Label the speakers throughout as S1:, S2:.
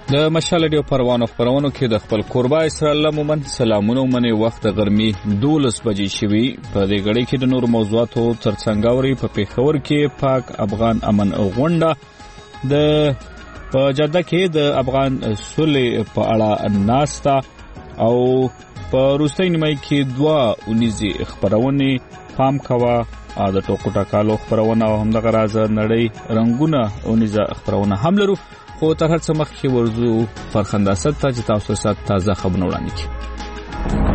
S1: د مشال ډیو پروانو خبرونو کې د خپل قربا اسرائیل مومن سلامونو منی وخت غرمي 12 بجې شوي په دې غړي کې د نور موضوعاتو ترڅنګوري په پیښور کې پاک افغان امن غونډه د په جده کې د افغان صلح په اړه ناستا او په روسي نیمه کې 2 اونیزي خبرونه پام کوا د ټوکو ټاکالو خبرونه هم د غراز نړۍ رنگونه اونیزه خبرونه هم لرو خو تر هر څه مخکې ورزو فرخنداست ته چې تاسو سره تازه خبرونه وړاندې کړو.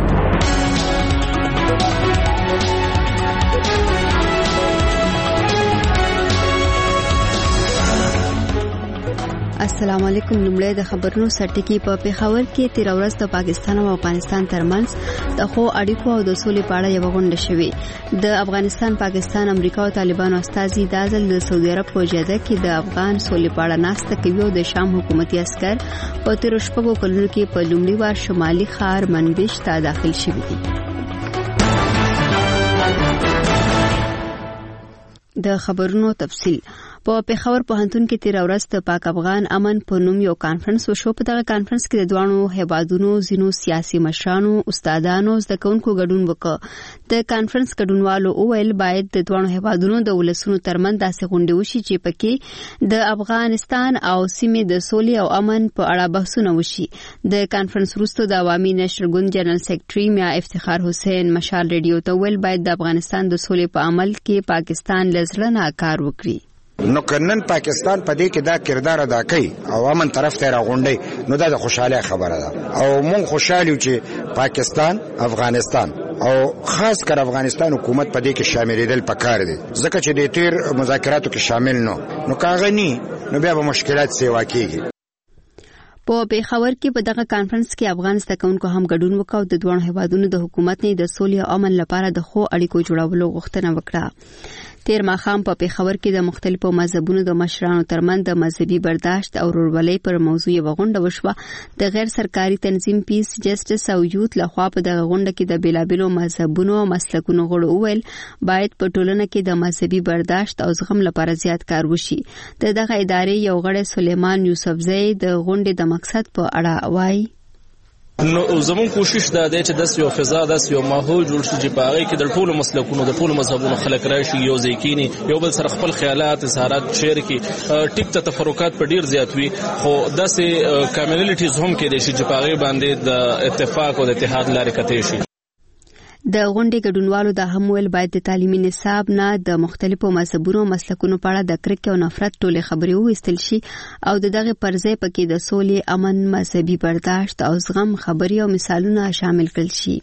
S2: السلام علیکم. لمړی د خبرونو سرټکی په پیښور کې 13 ورځ د پاکستان او افغانستان ترمنځ د خو اړیکو او د سولې په اړه یو غونډه شوې. د افغانستان، پاکستان، امریکا او طالبانو استازي د ځل د سعودي عرب په جده کې د افغان سولې په اړه ناسته کوي او د شام حکومتي عسكر په 13 شپږو کلونو کې په لومړي وار شمالي ښار منبش ته داخل شوي دي. د خبرونو تفصیل. په پیښور پوهنتون کې 13 ورځ د پاک افغان امن په نوم یو کانفرنس وشو. په دغه کانفرنس کې د دوانو هیوادونو ځینو سیاسي مشرانو، استادانو، زده کوونکو ګډون وکړ. د کانفرنس ګډونوالو وویل باید د دوانو هیوادونو د ولسونو ترمنځ داسې غونډې وشي چې پکې د افغانستان او سیمې د سولې او امن په اړه بحثونه وشي. د کانفرنس وروسته د عوامي نشر ګوند جنرال سیکریټري میا افتخار حسین مشال ریډیو ته ویل باید د افغانستان د سولې په عمل کې پاکستان لزړه کار وکړي.
S3: نو کنن پاکستان په دې کې دا کردار ادا کوي او امن طرف ته راغونډي نو دا د خوشاله خبره ده او مونږ خوشاله چې پاکستان، افغانستان او خاص کر افغانستان حکومت په دې کې شاملېدل پکار دي ځکه چې د تیر مذاکراتو کې شامل نو کاغني نو بیا به مشکلات سیوا کیږي.
S2: په پیښور کې په دغه کانفرنس کې افغان زده کوونکو هم ګډون وکاو. د دوه هیوادونو د حکومت نه د سولې او امن لپاره د خو اړیکو جوړولو غوښتنه وکړه. تیر ماښام په پیښور کې د مختلفو مذهبونو د مشرانو ترمنځ د مذهبي برداشت او ورورولۍ پر موضوع یو غونډه وشوه. د غیر سرکاري تنظیم پیس جسټس او یوت لخوا په دغه غونډه کې د بیلابیلو مذهبونو او مسلکونو غړو وویل باید په ټولنه کې د مذهبي برداشت او زغم لپاره زیات کار وشي. دغه ادارې یو غړی سلیمان یوسفزی د غونډې د مقصد په اړه وایي.
S4: نو زمون کوشش دا دی چې د یو فضا د یو ماحول جوړ شي چې په هغه کې د ټولو مسلکونو د ټولو مذهبونو خلک راشي، یو ځای کېني، یو بل سره خپل خیالات اظهارات شیر کړي. ټیک ته تفرقات په ډیر زیات وي خو داسې کمیونټیز هم کې دي چې په هغه باندې د اتفاق او د اتحاد لارې کتې شي.
S2: د غونډې ګډونوالو د هم ویل باید د تعلیمي نصاب نه د مختلفو مذهبونو او مسلکونو په اړه د کرکې او نفرت ټولې خبرې وویستل شي او دغه پرځای پکې د سولې، امن، مذهبي برداشت او زغم خبرې او مثالونه شامل کړل شي.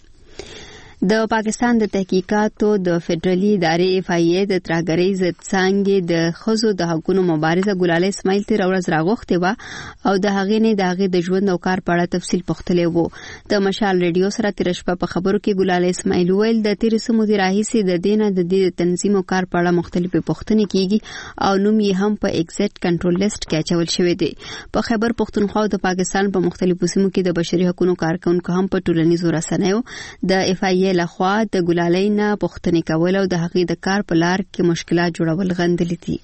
S2: د پاکستان د تحقیقاتو د فدرالي ادارې FIA د ترهګرۍ ضد څانګې د ښځو د حقوقو مبارزه ګلاله اسماعیل 13 ورځ راغوښتې وه او د هغې نه د هغې د ژوند او کار په اړه تفصیل پوښتلی و. د مشال ریډیو سره تېره شپه په خبرو کې ګلاله اسماعیل وویل د تېرې څه مودې راهیسې د دې نه د دې د تنظیم او کار په اړه مختلفې پوښتنې کېږي او نوم یې هم په ایگزیټ کنټرول لیست کې اچول شوی دی. په خیبر پښتونخوا او د پاکستان په مختلفو سیمو کې د بشري حقوقو کارکونکو هم په ټولنیزو رسنیو د FIA لخوا د ګلالۍ نه پوښتنې کول او د هغې د کار په لار کې مشکلات جوړول غندلي دي.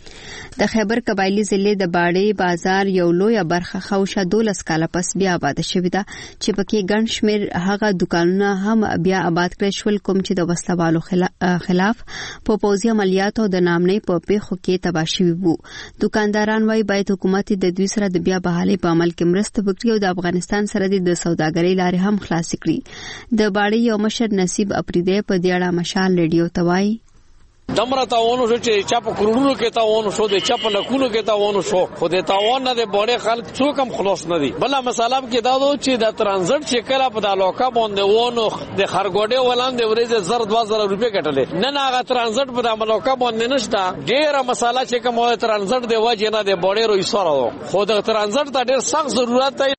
S2: د خیبر قبایلی ضلع د باړې بازار یو لویه برخه خوشه 12 کاله پس بیا آباد شوې ده چې پکې ګڼ شمېر هغه دکانونه هم بیا آباد کړل شول کوم چې د وسلوالو خلاف په پوځي عملیاتو او د نامنۍ په پیښو کې تباه شوي وو. دکانداران وايي باید حکومت د دوی سره د بیا بحالۍ په عمل کې مرسته وکړي او د افغانستان سره د سوداګرۍ لارې هم خلاص کړي. د باړې یو مشر نصیب اپریدی په دې اړه مشال ریډیو ته وایي
S5: دمره تاوانو شو چې چا په کرونو کې تاوانو شو د چا په لکونو کې تاوانو شو خو د تاوان نه د بوړې خلک څوک هم خلاص نه دي. بل مثلا کې دا دو چې د ترانزیت چې کله په د لوکا باندې وونو د خرګوډې ولاندې ورځ زر 2000 روپے کټلې نه هغه ترانزیت په د لوکا باندې نشته. ډیره مساله چې کوم ترانزیت دی وجه نه د بوړې روي سره خو د ترانزیت ته ډیر سخت ضرورت دی.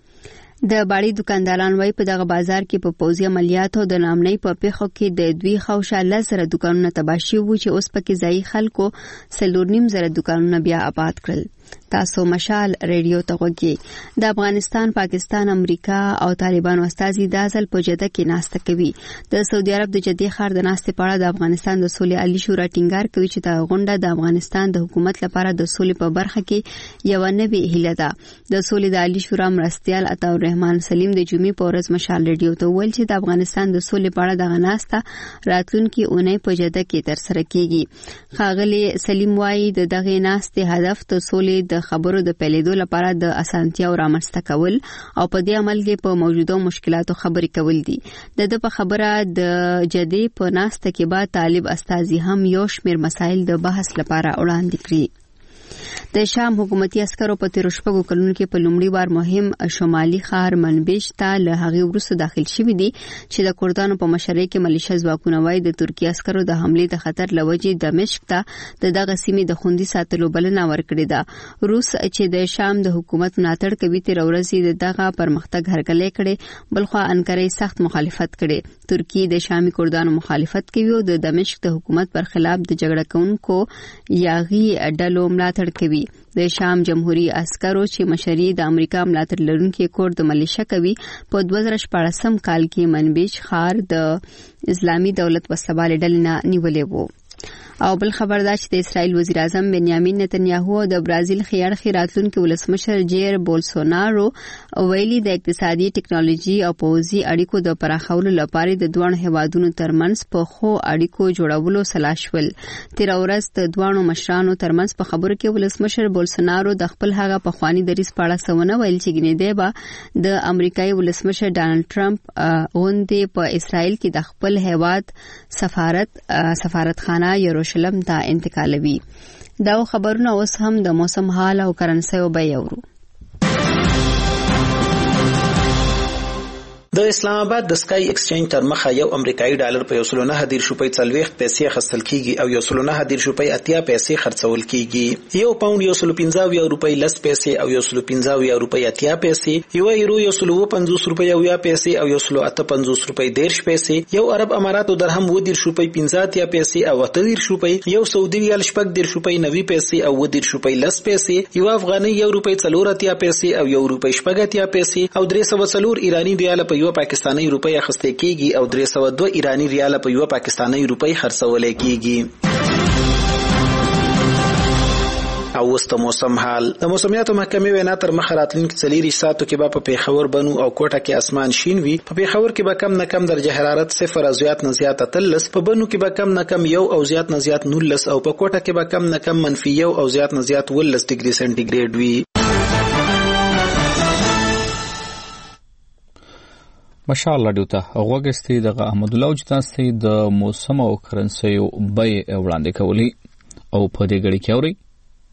S2: د باړې دکانداران وايي په دغه بازار کې په پوځي عملیاتو او د نامنۍ په پیښو کې د دوی خوشه 10 دکانونه تباه شوي وو چې اوس پکې ځایي خلکو 4.5 دکانونه بیا آباد کړل. تاسو مشال ریډیو ته غوږی. د افغانستان، پاکستان، امریکا او طالبانو استازي د ازل په جده کې ناسته کوي. د سعودي عرب د جدي خار د ناستې په اړه د افغانستان د سولې عالی شورا ټینګار کوي چې دا غونډه د افغانستان د حکومت لپاره د سولې په برخه کې یو نوې هیله ده. د سولې د عالی شورا مرستیال عطا الرحمن سلیم د جمعې په ورځ مشال ریډیو ته ویل چې د افغانستان د سولې په اړه د ناسته راتلونکي اونۍ په جده کې ترسره کیږي. ښاغلي سلیم وايي د دغه ناستې هدف د سولې د خبرو د پیلېدو لپاره د اسانتیاو رامنځته کول او په دې عمل کې په موجوده مشکلاتو خبرې کول دي. د په خبره د جدي په ناسته کې بعد طالب استازي هم یو شمېر مسایل د بحث لپاره وړاندې کړي. د شام حکومتي عسکرو په تیر شپږو کلونو کې په لومړي بار مهم شمالي ښار منبج ته له هغې وروسته داخل شوي دي چې د کردانو په مشرۍ کې ملیشه ځواکونه وايي د ترکیې عسکرو د حملې د خطر له وجې دمشق ته د دغه سیمې د خوندي ساتلو بلنه ورکړې ده. روس چې د شام د حکومت ملاتړ کوي تیر ورځ د دغه پرمختګ هرکلی کړي، بلخوا انکارې سخت مخالفت کړي. ترکیې د شامي کردانو مخالفت کوي او د دمشق د حکومت پر خلاف د جګړه کوونکو یاغي ډلو ملاتړ کوي. د شام جمهوریت عسکرو چې مشري د امریکا ملاتړ لرونکي کورد ملیشه کوي په 2014 کال کې منبج ښار د اسلامي دولت وسلوال ډلې نه نیولې وو. او بل خبر دا چې د اسرائیل وزیر اعظم بنیامین نتنیاهو او د برازیل خیاړخي راتلونکي ولسمشر جیر بولسونارو ویلي د اقتصادي، ټکنالوژي او پوځي اړیکو د پراخولو لپاره د دوه هیوادونو ترمنځ په خو اړیکو جوړولو سلا شول. تیر ورځ د دوه مشرانو ترمنځ په خبرو کې ولسمشر بولسونارو د خپل هغه پخوانی دریځ په اړه څه ونه ویل چې ګنې دی به د امریکایي ولسمشر ډانلډ ټرمپ غوندې په اسرائیل کې د خپل هیواد سفارتخانه یروشلم ته انتقالوي. دا خبرونه اوس هم د موسم حال او کرنسي وبېورو.
S6: د اسلام آباد د سکای ایکسچینج تر مخه یو امریکایي ډالر په 1.9 روپۍ 40 پیسې خرڅل کیږي او 1.9 روپۍ 80 پیسې خرڅول کیږي. یو پاوند 115 روپۍ 10 پیسې او 115 روپۍ 80 پیسې، یو یورو 150 روپۍ 90 پیسې او 158 روپۍ 10 پیسې، یو عرب اماراتو درهم 10 روپۍ 50 پیسې او 30 روپۍ، یو سعودي ریال 10 روپۍ 90 پیسې او 10 روپۍ 10 پیسې، یو افغاني 1 روپۍ 40 پیسې او 1 روپۍ 80 پیسې او 304 ایرانی ریال په یو پاکستانی روپۍ اخیستل کیږي او 302 ایرانی ریال په یو پاکستانی روپۍ خرڅول کیږي. او وست موسم حال د موسمیاتو محکمې وینا تر مخه راتلونکي 4 ساعتو کې به په پیښور، بنو او کوټه کې اسمان شین وي. په پیښور کې به کم نه کم درجه حرارت 0 او زیات نه زیات 13، په بنو کې به کم نه کم 1 او زیات نه زیات 19 او په کوټه کې به کم نه کم -1 او زیات نه زیات 19 ډیګري سنټیګریډ وي.
S1: مشال رادیو ته غوږستي د احمد الله جتاسي د موسم او کرنسي بې وړاندې کولی او په دې غړي کې اوري.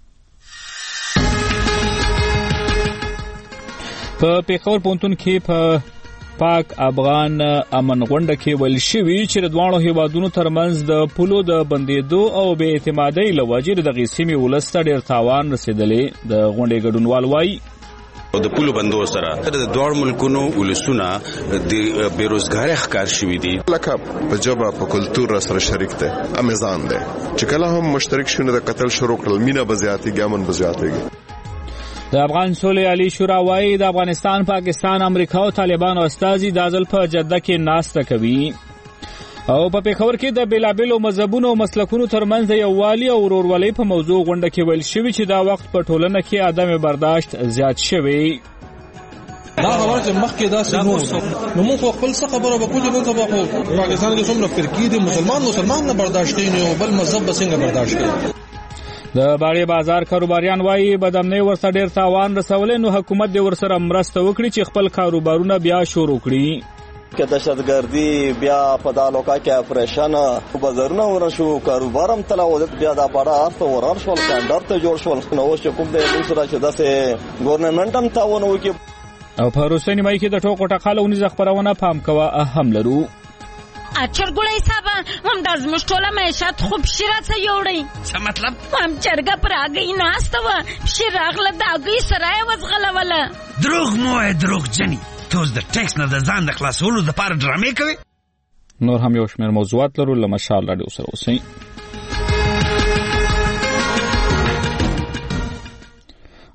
S1: په پیښور پونتون کې په پاک افغان امن غونډه کې ویل شوی چې د دوه هیوادونو ترمنځ د پولو د بندیدو او بې اعتمادۍ لوجې د غیسمي ولسته ډیر تاوان رسیدلې. د غونډې ګډونوال وایي
S7: او د پولو بندو سره د دوه ملکونو ولسونه د بیروزګاری ښکار شوي دي.
S8: لکه په جبه په کلتور سره شریک دي، امیزان دي چې کله هم مشترک شونه د قتل شروع کړل، مینه بزیاتي ګامن بزیاتي.
S1: د افغان سولې عالی شورا وايي د افغانستان، پاکستان، امریکا او طالبانو استازي د ازل په جده کې ناسته کوي او په پیښور کې د بیلابیلو مذهبونو او مسلکونو ترمنځ د یووالي او ورورولۍ په موضوع غونډه کې ویل شوی چې دا وخت په ټولنه کې عدم برداشت زیات شوی.
S9: دا خبره چې مخکې داسې نو موږ خپل څه خبره وکړو نو ته په پاکستان کې څومره فرقې دي، مسلمان نه برداشت کوي نو بل مذهب به څنګه برداشت کوي.
S1: د باغي بازار کاروباریان وایي بدامنۍ ورته ډیر تاوان رسولې، نو حکومت دې ورسره مرسته وکړي چې خپل کاروبارونه بیا شروع کړي.
S10: که دهشتګردي بیا په دالوکا کې اپریشن بازارونه ورشو، کاروبار هم تلاوت بیا د پاره ارته ورار شول، کاندار ته جوړ شول، نو چې کوم د سره چې داسې ګورنمنت هم تاون وکي.
S1: او په روسي مای کې د ټوکو ټقالونی خبرونه پام کوه اهم لرو.
S11: چرګوړی صاحب هم د زمشټوله معیشت خوب شیرات یوړی.
S12: څه مطلب؟
S11: هم چرګه پر اگې ناست و، شیراغله د اگې سره وزغلوله.
S12: دروغ مو دروغ جنی تو د ټیکس نه د ځان د خلاصولو د پاره ډرامې کوي.
S1: نور هم یو شمېر موضوعات لرو، له مشال رادیو سره اوسئ.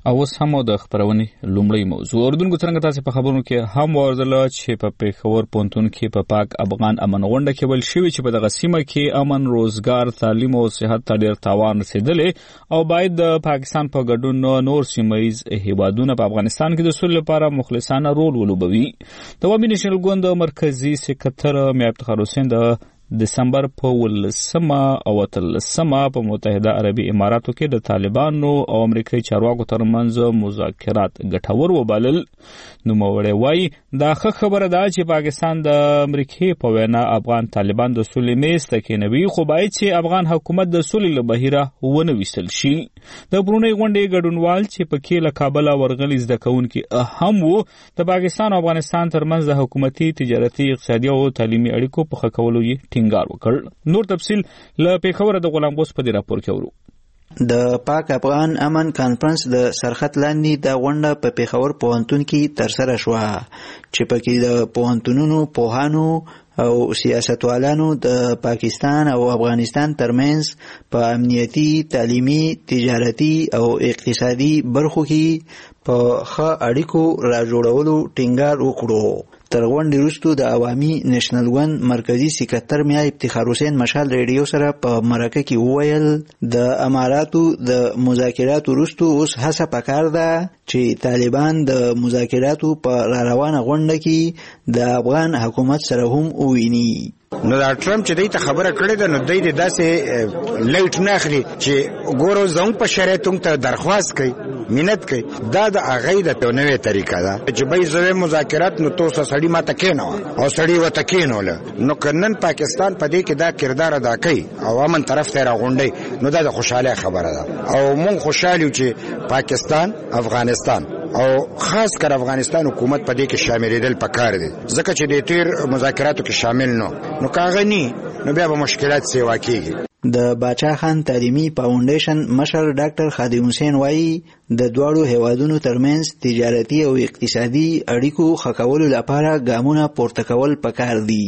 S1: او اوس هم د خبرونې لومړی موضوع اردوونکو څنګه تاسو په خبرونو کې هم واردل چې په پیښور پونتون کې په پاک افغان امن غونډه کې ول شوی چې په دغه سیمه کې امن روزګار تعلیم او صحت ته ډیر تاوان رسیدلی او باید د پاکستان په ګډون نور سیمایي هیوادونه په افغانستان کې د سولې لپاره مخلصانه رول ولوبوي د وامي نېشنل ګوند مرکزی سکرټر میا افتخار حسین د دسمبر په 18 او 13 په متحده عربي اماراتو کې د طالبانو او امریکایي چارواکو ترمنځ مذاکرات ګټور وبلل. نو موړی وای دا خبره ده چې پاکستان د امریکای په وینا افغان طالبان د سولې میز ته کېنوي خو باید چې افغان حکومت د سولې له بهیره ونه ویستل شي. د برونی غونډې ګډونوال چې په کې له کابل ورغلي زده کوونکي اهم وو د پاکستان او افغانستان ترمنځ د حکومتي تجارتي اقتصادي او تعلیمي اړیکو په ښه کولو یې ټینګار وکړ. نور تفصیل له پیښور د غلام غوث په دې راپور کې اورو.
S13: د پاک افغان امن کانفرنس د سرخط لاندې د غونډه په پیښور پوهنتون کې ترسره شوه چې پکې د پوهنتونونو پوهانو او سیاستوالانو د پاکستان او افغانستان ترمنځ په امنیتي، تعلیمي، تجارتي او اقتصادي برخو کې په ښه اړیکو راجوړولو ټینګار وکړو. تر غونډې وروسته د عوامي نېشنل ګوند مرکزی سکرټر میا افتخار حسین مشال ریډیو سره په مرکه کې وویل د اماراتو د مذاکراتو وروسته اوس هڅه پکار ده چې طالبان د مذاکراتو په روانه غونډه کې د افغان حکومت سره هم وویني.
S3: نو دا ټرمپ چې دوی ته خبره کړې ده نو دوی د داسې لایټ نه اخلي چې ګورو زموږ په شرایطو ته درخواست کوي منت کوي. دا د هغې د نوې طریقه ده چې به زوی مذاکرات نو توسه سړی ماته کېنوه او سړی ورته کېنوله. نو که نن پاکستان په دې کې دا کردار ادا کوي او امن طرف ته راغونډي نو دا د خوشحالۍ خبره ده او مونږ خوشحال یو چې پاکستان افغانستان او خاص کر افغانستان حکومت په دې کې شاملېدل پکار دي ځکه چې د تیر مذاکراتو کې شامل نو کاغني نو بیا به مشکلات سیوا کیږي.
S13: د باچا خان تعلیمي فاونډیشن مشر ډاکټر خادم حسین وایي د دواړو هیوادونو ترمنځ تجارتي او اقتصادي اړیکو ښه کولو لپاره ګامونه پورته کول پکار دي.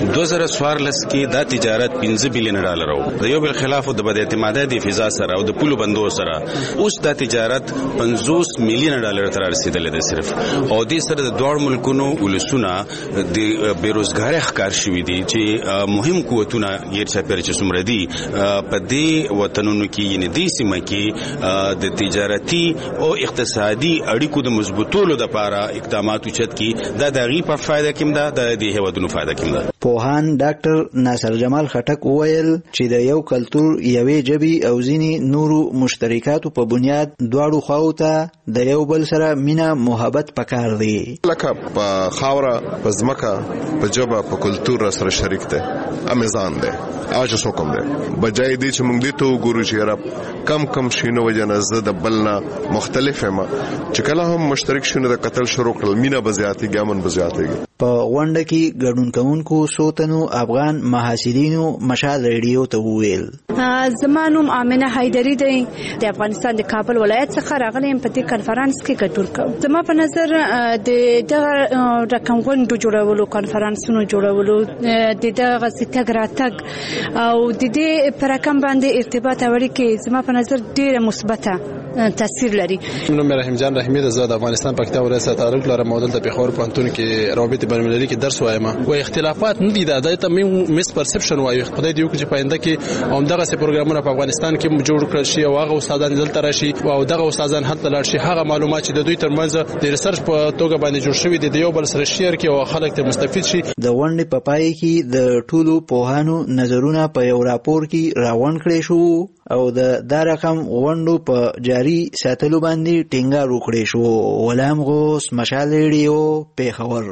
S7: 2014 کې دا تجارت 15 بلین ډالر وو د یو بل خلاف د بد اعتمادۍ د فضا سره او د پولو بندو سره اوس دا تجارت 50 میلیون ډالر تر رسیدلې ده صرف او د سره د دوه ملکونو ولسونه د بیروزګاری ښکار شوې دي چې مهم قوتونه یې چې پر چې څومره دي په دې وطنونو کې یعنی د سیمه کې د تجارتي او اقتصادي اړیکو د مضبوطولو لپاره اقدامات وچت کی دا د غي په فائدہ کې ده د هیوادونو فائدہ کې ده.
S13: پوهان ډاکټر ناصر جمال خټک وویل چې د یو کلتور یوې ژبې او ځینې نورو مشترکاتو په بنیاد دواړو خواو ته د یو بل سره مینه محبت پکار دی.
S8: لکه په خاوره په ځمکه په ژبه په کلتور سره شریک دی امیزان دی اج سو کوم دی بجای دی چې موږ دې ته وګورو چې رب کم شینو وجنه زه د بلنا مختلفه ما چې کله هم مشترک شونه د قتل شروع کړل مینه بزیاتي ګامن بزیاتي.
S13: په غونډه کې ګډون کوونکو سوتنو افغان محاسدینو مشال ریډیو ته وویل
S14: زمانوم امنه حیدری دی د افغانستان د کابل ولایت څخه راغلم په دې کانفرنس کې ګډون کوم. زما په نظر د دغه رقم غونډو جوړولو کانفرنسونو جوړولو د دغه ستګراتګ او د دې پر رقم باندې ارتباط اړیکې زما په نظر ډیره مثبته تاثیر لري.
S15: نوم رحیم جان رحیمی د افغانستان پکتیا ولایت تعلق لرم مودل د پیښور پوهنتون کې روابط بین المللي کې درس وایم او اختلافات نه دي د ته مس پرسپشن وایي خدای دې وکړي چې پاینده کې همدغه سي پروګرامونه په افغانستان کې جوړ کړل شي او هغه استادان دلته راشي او دغه استادان هلته لاړ شي هغه معلومات چې د دوی ترمنځ د ریسرچ په توګه باندې جوړ شوی دي د یو بل سره شیر کې او خلک ته مستفید شي.
S13: د غونډې په پای کې د ټولو پوهانو نظرونه په یو راپور کې راوړل کړي شو او دا رقم غونډو په جاری ساتلو باندې ټینګار وکړي شو. غلام غوث مشال ریډیو پیښور.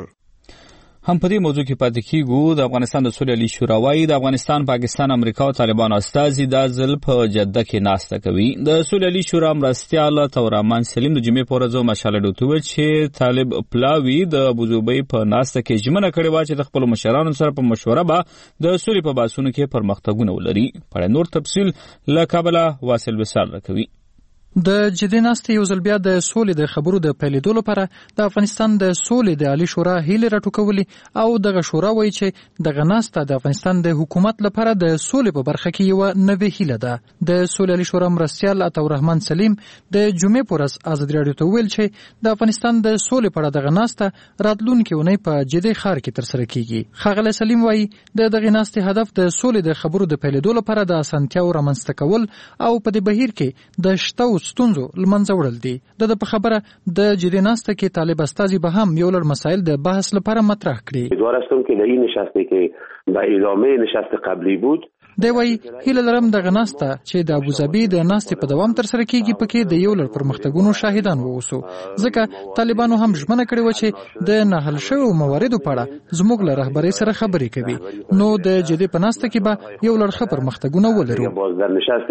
S1: هم په دې موضوع کې پاتې کیږو. د افغانستان د سولې عالی شورا وايي د افغانستان، پاکستان، امریکا او طالبانو استازي د ځل په جده کې ناسته کوي. د سولې عالی شورا مرستیال تورمان سلیم د جمعې په ورځ مشال ډوتو چې طالب پلاوی د ابوظبي په ناسته کې ژمنه کړې و چې د خپل مشرانو سره په مشوره به د سولې په باسونو کې پرمختګونه ولري. په نور تفصیل له کابل واصل وسال راکوي.
S16: د جدي ناستې یو ځل بیا د سولې د خبرو د پیلېدو لپاره د افغانستان د سولې د عالی شورا هیلې راټوکولې او دغه شورا وایي چې دغه ناسته د افغانستان د حکومت لپاره د سولې په برخه کې یو نوې هیله ده. د سولې عالی شورا مرستیال عطاالرحمن سلیم د جمعې په ورځ ازادي راډیو ته ویل چې د افغانستان د سولې په اړه دغه ناسته راتلونکې اونۍ په جدي ښار کې ترسره کیږي. ښاغلی سلیم وایي د دغه ناستې هدف د سولې د خبرو د پیلېدو لپاره د اسانتیاو رامنځته کول او په دې بهیر کې د شته ستونزو لمنځه وړل دي. د په خبره د جدي ناسته کې طالب استازي به هم یو لړ مسایل د بحث لپاره مطرح کړي.
S17: امیدوارم که در این نشستی که به ادامه نشست قبلی بود
S16: دی وایي هیله لرم دغه ناسته چې د ابوظبي د ناستې په دوام ترسره کیږي پکې د یو لړ پرمختګونو شاهدان واوسو، ځکه طالبانو هم ژمنه کړې وه چې د ناحل شویو مواردو په اړه زموږ له رهبرۍ سره خبرې کوي. نو د جدي په ناسته کې به یو لړ ښه پرمختګونه ولرو.
S17: در نشست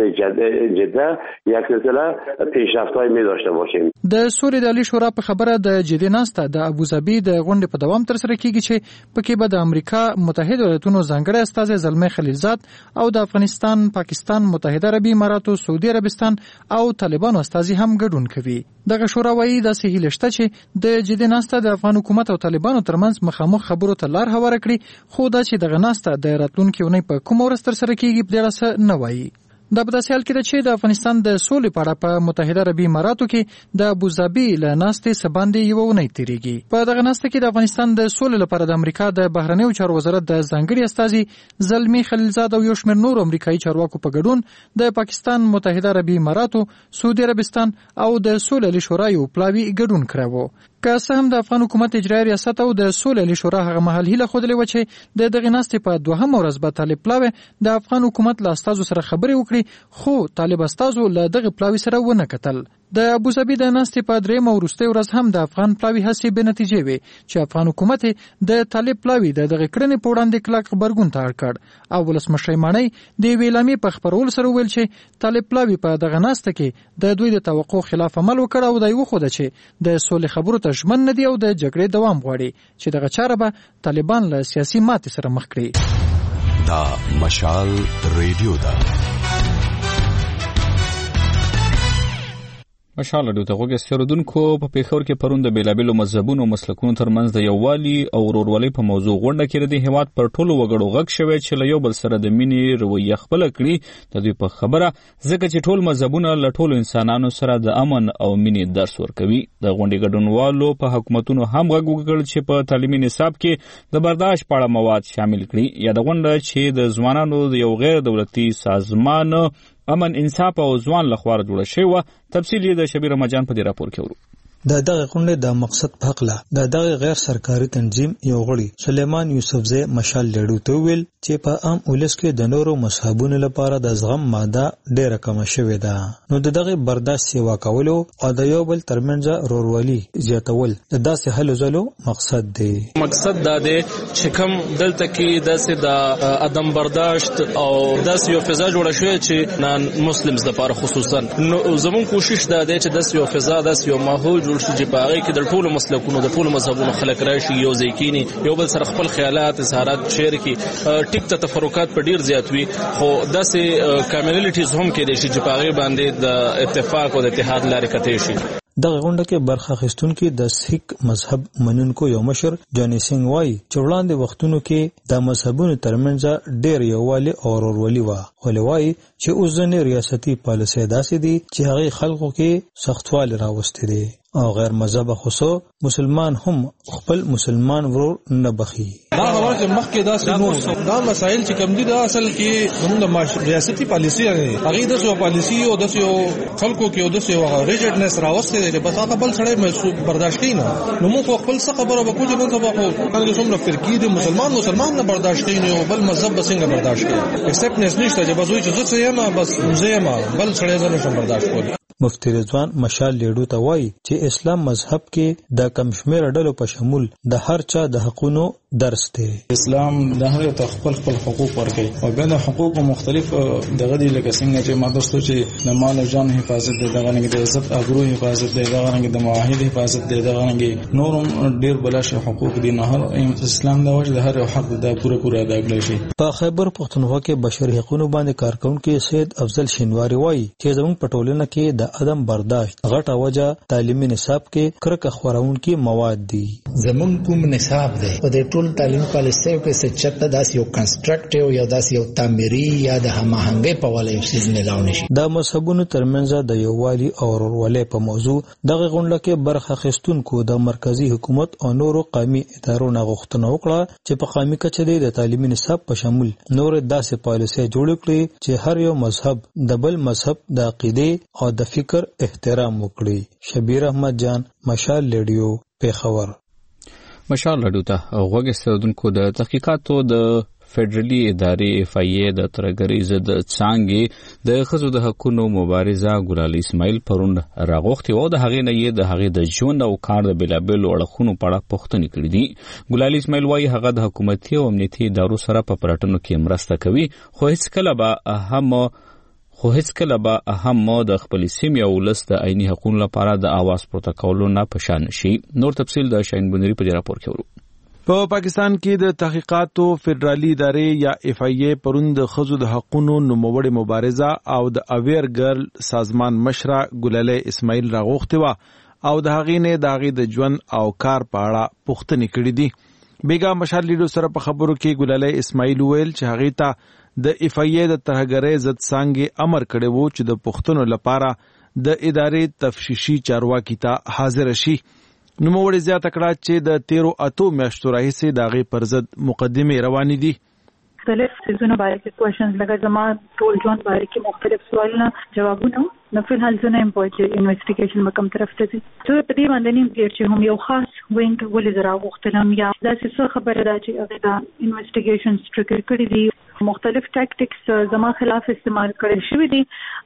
S17: جده یک سلسله پیشرفت‌های می‌داشته باشیم.
S16: د سولې د عالی شورا په خبره د جدي ناسته د ابوظبي د غونډې په دوام ترسره کیږي چې پکې به د امریکا متحده ایالاتونو ځانګړی استازی زلمي خلیلزاد او د افغانستان، پاکستان، متحده عربي اماراتو، سعودي عربستان او طالبانو استازي هم ګډون کوي. دغه شورا وایي داسې هیله شته چې د جدي ناسته د افغان حکومت او طالبانو ترمنځ مخامخ خبرو ته لار هواره کړي، خو دا چې دغه ناسته د راتلونکې اونۍ په کومه ورځ ترسره کیږي په دې اړه څه نه وایي. دا په داسې حال کې ده چې د افغانستان د سولې په اړه په متحده عربي اماراتو کې د ابوظبي له ناستې څه باندې یوه اونۍ تېرېږي. په دغه ناسته کې د افغانستان د سولې لپاره د امریکا د بهرنیو چارو وزارت د ځانګړي استازي زلمي خلیلزاد او یو شمېر نورو امریکایي چارواکو په ګډون د پاکستان، متحده عربي اماراتو، سعودي عربستان او د سولې عالی شورا یو پلاوي ګډون کړی و. که څه هم د افغان حکومت اجرایي ریاست او د سولې عالی شورا هغه مهال هیله ښودلې وه چې د دغې ناستې په دوهمه ورځ به طالب پلاوی د افغان حکومت له استازو سره خبرې وکړي، خو طالب استازو له دغې پلاوي سره ونه کتل. د ابوظبي د ناستې په درېیمه وروستۍ ورځ هم د افغان پلاوي هڅې بې نتیجې وې چې افغان حکومت د طالب پلاوي د دغې کړنې په وړاندې کلک غبرګون ته اړ کړ او ولسمشر ماڼۍ د یوې اعلامیې په خپرولو سره وویل چې طالب پلاوي په دغه ناسته کې د دوی د توقع خلاف عمل وکړ او دا یې وښوده چې د سولې خبرو ته ژمن نه دي او د جګړې دوام غواړي چې دغه چاره به طالبان له سیاسي ماتې سره مخ کړي.
S18: دا مشال ریډیو ده.
S1: مشال راډیو ته غوږ استیرودونکو په پیښور کې پرون د بیلابیلو مذهبونو او مسلکونو ترمنځ د یووالي او ورورولۍ په موضوع غونډه کې د هیواد پر ټولو وګړو غږ شوی چې له یو بل سره د مینې رویه خپله کړي. د دوی په خبره ځکه چې ټول مذهبونه له ټولو انسانانو سره د امن او مینې درس ورکوي. د غونډې ګډونوالو په حکومتونو هم غږ وکړ چې په تعلیمي نصاب کې د برداشت په اړه مواد شامل کړي. یا د غونډه چې د ځوانانو د یو غیر دولتي سازمان امن انصاف او ځوان لخوا جوړه شوې وه. تفصیل یې د شبیر مجان په دې راپور کې ورو.
S19: د دغه غونډې د مقصد په هکله د دغه غیر سرکاري تنظیم یو غړي سلیمان یوسفزی مشال لیډو ته ویل چې په عام ولس کې د نورو مذهبونو لپاره د زغم ماده ډیره کمه شوې ده، نو د دغه برداشت سیوا کولو او د یو بل ترمنځ ورورولي زیاتول د داسې هلو ځلو مقصد دی.
S4: مقصد دا دی چې کوم دلته کې داسې د عدم برداشت او داسې یو فضا جوړه شوې چې نان مسلمز لپاره خصوصا، نو زموږ کوشش دا دی چې داسې یو فضا، داسې یو ماحول چې په هغه کې د ټولو مسلکونو د ټولو مذهبونو خلک راشي، یو ځای کینی، یو بل سره خپل خیالات اظهارات شیر کړي. ټیک ته تفرقات په ډیر زیات وي، خو داسې کامینالیټیز هم کېدای شي چې په هغې باندې د اتفاق او د اتحاد لارې کتې شي.
S19: دغه غونډه کې برخه اخیستونکي د سیک مذهب منونکو یو مشر جانی سنگ وایي چې وړاندې وختونو کې د مذهبونو ترمنځ ډېر یووالی او ورورولي وه، خو وایي چې اوس ځینې ریاستي پالیسۍ داسې دي چې هغې خلکو کې سختوالی راوستی دی او غیر مذهبه خصو مسلمان هم خپل مسلمان ورور نه بخي.
S9: دا خبره چې مخکې داسې نو دا مسایل چې کوم دي دا اصل کې زموږ د ریاستي پالیسي هغې داسې پالیسي او داسې خلکو کې او داسې ریجډنس راوستی دی چې بس هغه بل سړی برداشت کوي نه. نو موږ خو خپل څه خبره وکړو چې نن سبا خو خلک څومره فرقې دي، مسلمان نه برداشت کوي او بل مذهب به څنګه برداشت کوي. ایکسپټنس نشته چې بس وایي چې زه څه یم بس زه یم، بل سړی زه نشم برداشت کولی.
S19: مفتی رضوان مشال لیډو ته وایي چې اسلام مذهب کې د کم شمېره ډلو په شمول د هر چا د حقونو درس دی.
S20: اسلام د هر یو خپل حقوق ورکړي او بیا د حقوق مختلف دغه دی لکه څنګه چې ما دوستو چې د مال او جان حفاظت دی، دغه نه د عزت ابرو حفاظت دی، دغه نه د معاهد حفاظت دی، دغه نه نورم ډیر بلش حقوق دي. نه هر اسلام د وجه د هر یو حق د پوره ادا کړی شي.
S19: په خیبر پختونخوا کې بشري حقوقو باندې کارکونکو سید افضل شینواری وایي چې زموږ په ټولنه کې د عدم برداشت غټه وجه تعلیمي نصاب کې کرکه خورونکي مواد دي.
S21: زموږ کوم نصاب دی او د ټول تعلیم پالیسیو کې څه چته داس یو کنسټرکټیو یا داس یو تعمیري یا د هماهنګۍ په والا یو سیز نه لاونې شي.
S19: د مذهبونو ترمنځ د یووالي او ورورولۍ په موضوع دغه غونډه کې برخه اخیستونکو د مرکزی حکومت او نورو قومي ادارو نه غوښتنه وکړه چې په قومي کچه د تعلیمي نصاب په شمول نور داسې پالیسي جوړ کړي چې هر یو مذهب د بل مذهب د عقیده او د فکر احترام وکړي. شبیر احمد جان، مشال ریډیو، پیښور.
S1: مشال راډیو ته غوږ ایښودونکو، د تحقیقاتو د فدرالي ادارې FIA د ترهګرۍ ضد څانګې د ښځو د حقوقو مبارزه ګلالۍ اسماعیل پرون راغوښتې وه. د هغې نه یې د هغې د ژوند او کار د بېلابېلو اړخونو په اړه پوښتنې کړي دي. ګلالۍ اسماعیل وایي هغه د حکومتي او امنیتي ادارو سره په پلټنو کې مرسته کوي، خو هیڅکله به هم د خپل سیمې او ولس د عیني حقوقو لپاره د اواز پورته کولو نه په شا نشي. نور تفصیل د شاهین بندري په دې راپور کې ورو.
S22: په پاکستان کې د تحقیقاتو فدرالي ادارې یا FIA پرون د ښځو د حقوقو نوموړې مبارزه او د اویر ګرل سازمان مشره ګلالۍ اسماعیل راغوښتې وه او د هغې نه د هغې د ژوند او کار په اړه پوښتنې کړي دي. بیګا مشال لیډو سره په خبرو کې ګلالۍ اسماعیل ویل چې هغې ته د FIA د ترهګرۍ ضد څانګې امر کړی وو چې د پوښتنو لپاره د ادارې تفتیشي چارواکي ته حاضر شي. نوموړې زیاته کړه چې د 13 میاشتو راهیسې د هغې پر ضد مقدمې روانې دي.
S23: مختلف سیزونو باره کې کوېشنز لکه زما ټول ژوند باره کې مختلف سوالونه جوابونه نو فلحال زه نه یم پوهه چې انویسټیګیشن به کوم طرف ته ځي. زه په دې باندې نیم پوهېږم چې هم یو خاص وینګ ولې زه راغوښتلم یا داسې څه خبره ده چې هغې دا انویسټیګیشنز ټریګر کړي دي. مختلف ټاکټکس زما خلاف استعمال کړل شوي دي.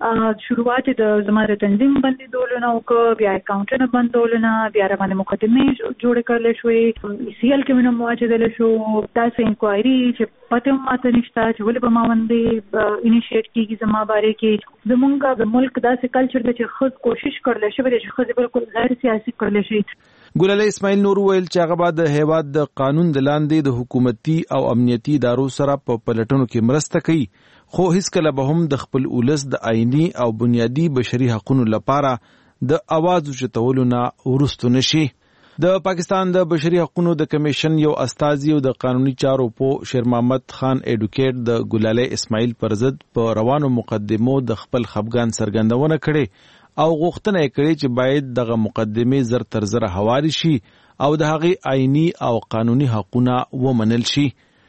S23: شروعات د زما د تنظیم بندېدولو نه وکړه، بیا اکاونټونه بندولو نه، بیا راباندې مقدمې جوړې کړلی شوې، ECL کې مې نوم واچېدلی شو. داسې انکوایري چې پته هم ماته نشته چې ولې به ما باندې انیشیټ کېږي زما باره کې. زمونږ د ملک داسې کلچر دی چې ښځ کوشش کړلی شوی دی چې ښځې بالکل غیر سیاسي کړلی شي.
S22: ګلالۍ اسماعیل نور ویل چې هغه به د هیواد د قانون د لاندې د حکومتي او امنیتي ادارو سره په پلټنو کې مرسته کوي، خو هیڅکله به هم د خپل ولس د عیني او بنیادي بشري حقوقو لپاره د اواز اوچتولو نه وروسته نشي. د پاکستان د بشري حقوقو د کمیشن یو استازي او د قانوني چارو په شیر محمد خان ایډوکیټ د ګلالۍ اسماعیل پر ضد په روانو مقدمو د خپل خفګان څرګندونه کړې او غوښتنه یې کړې چې باید دغه مقدمې زر تر زره هواري شي او د هغې عیني او قانوني حقونه ومنل شي.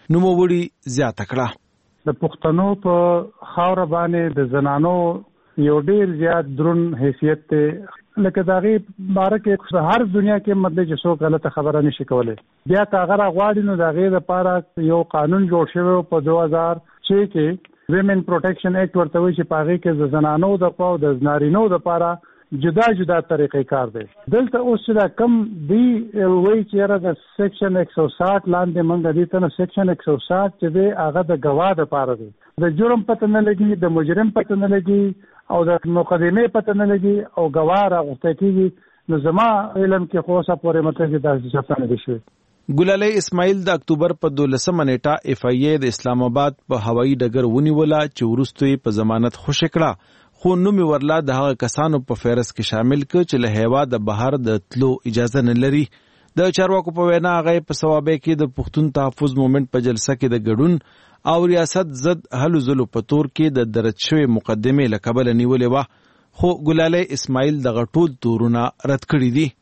S22: نوموړي زیاته کړه
S24: د پښتنو په خاوره باندې د زنانو یو ډیر زیات درون حیثیت ته لکه د هغې باره کې هر دنیا کې مطلب چې څوک غلطه خبره نشي کولی. بیا که هغه راغواړي نو د هغې لپاره یو قانون جوړ شوی په 2006 کې ویمن پروټیکشن ایکټ ورته وایي چې په هغې کې د زنانو دپاره او د نارینو دپاره جدا جدا طریقې کار دی. دلته اوس چې دا کم دی وایي چې یاره د سیکشن 160 لاندې موږ دې ته نه سیکشن 160 چې دی هغه د ګواه دپاره دی، د جرم پته نه لګي، د مجرم پته نه لګي او د مقدمې پته نه لګي او ګواه راغوښتی کېږي. نو زما علم کې خو اوسه پورې مطلب چې داسې چاته نه دي شوي.
S22: ګلالۍ اسماعیل د اکتوبر په 12 نیټه FIA د اسلام آباد په هوایي ډګر ونیوله چې وروسته یې په ضمانت خوشي کړه، خو نوم یې ورلا د هغه کسانو په فهرست کې شامل کړ چې له هیواده بهر د تلو اجازه نه لري. د چارواکو په وینا هغه په ثوابه کې د پښتون تحفظ مومنټ په جلسه کې د ګډون او ریاست ضد هلو ځلو په تور کې د درج شوی مقدمې له کبله نیولې وه، خو ګلالۍ اسماعیل دغه ټول تورونه رد کړي دي.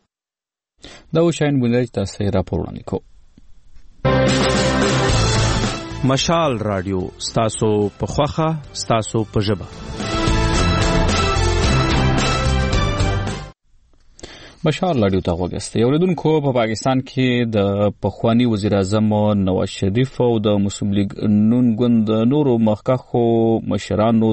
S1: دا و شاهین بندري تاسو راپور وړاندې کوو.
S22: مشال رادیو ستاسو په خوخه ستاسو په ژبه.
S1: بشار لاډیو ته وګسته یو لیدونکو په پاکستان کې د پخوانی وزیر اعظم نواز شریف او د مسلم لیگ نون ګوند نورو مخکخو مشرانو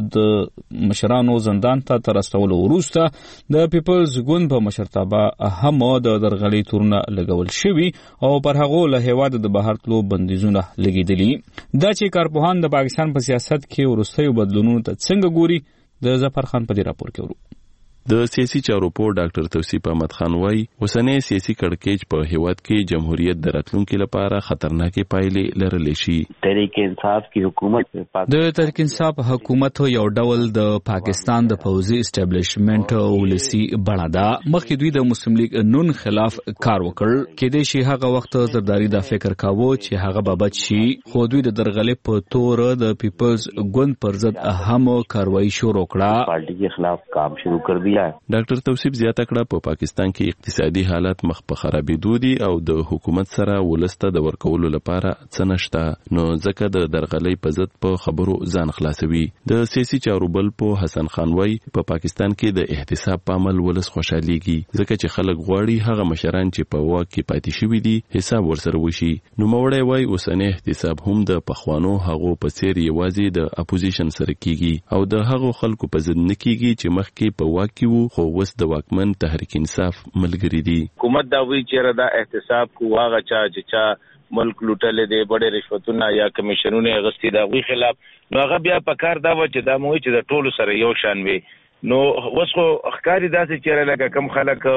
S1: زندان ته ترستول وروسته د پیپلز ګوند په مشرتابه هم د درغلي تورونه لګول شوی او پر هغه له هیواد د بهر تلو بندیزونه لګیدلي دا چې کارپوهان د پاکستان په سیاست کې ورستیو بدلونونو ته څنګه ګوري د ظفر خان په دې راپور کې ورو
S2: د سیاسي چارو په ډاکټر توصیف احمد خان وای اوسنۍ سیاسي کړکېچ په هیواد کې جمهوریت د راتلونکو لپاره خطرناکې پایلې لرلی شي.
S5: تحریک انصاف کی حکومت
S1: د تحریک انصاف حکومت یو ډول د پاکستان د پوځي اسټابلیشمنت ولسی بڼه ده. مخکې دوی د مسلم لیگ نون خلاف کار وکړ کېدای شي هغه وخت زرداری دا فکر کاوه چې هغه بابت شي خو دوی د درغلې په تور د پیپلز ګوند پر ضد اهم کاروایی شروع کړه.
S5: پارټي کے خلاف کام شروع کړ دی.
S2: ډاکټر توصیف زیاته کړه په پاکستان کې اقتصادي حالت مخ په خرابېدو دي او د حکومت سره ولسته د ورکولو لپاره څه نشته نو ځکه د درغلۍ په ضد په خبرو ځان خلاصوي. د سیاسي چارو بل په حسن خان وای په پاکستان کې د احتساب په عمل ولس خوشاليږي ځکه چې خلک غواړي هغه مشران چې په واک کې پاتې شوي دي حساب ورسره وشي. نو موړی وای اوسنۍ احتساب هم د پخوانو هغو په څیر یوازې د اپوزیشن سره کیږي او د هغو خلکو په ضد نه کیږي چې مخکې په واک کې خو وس د واکمن تحریک انصاف ملګری دي.
S6: حکومت دا وی چیرې دا احتساب کو واغه چا ملک لوټلې دي بڑے رشوتونه یا کمیشنونه غستی دا وی خلاف نو هغه بیا په کار دا و چې دا موږ چې د ټولو سره یو شان وي نو وسخو اخکاری داسې چیرې لکه کم خلک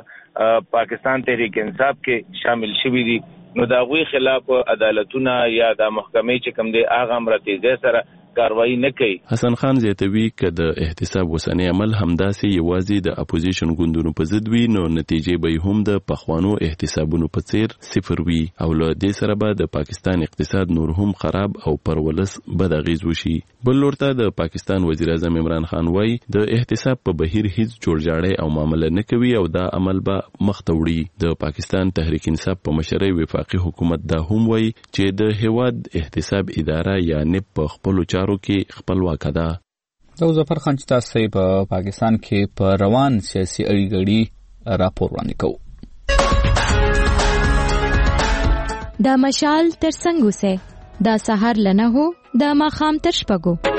S6: په پاکستان تحریک انصاف کې شامل شوي دي نو دا وی خلاف عدالتونه یا د محکمې چې کم دي هغه امرته سره کاروایی نه کوي.
S2: حسن خان زیاتوي چې د احتساب وسنۍ عمل همداسې یوازې د اپوزیشن ګوندونو په ضد وي نو نتیجې به هم د پخوانو احتسابونو په څیر صفر وي او له دې سره به د پاکستان اقتصاد نور هم خراب او پر ولس بد اغیز وشي. بل لورته د پاکستان وزیر اعظم عمران خان وای د احتساب په بهیر هیڅ جوړجاړی او معاملې نه کوي او دا عمل به مخ ته وړي. د پاکستان تحریک انصاف په مشرۍ وفاقي حکومت دا هم وای چې د هیواد احتساب اداره یا نپ په خپل چارو کې خپلواک ده.
S1: د ظفر خان چې تاسو په پاکستان کې په روان سیاسي اړیګړي راپور وړاندې کوو.
S10: دا مشال تر څنګه وسه دا سحر لنه هو دا ماخام تر شپږو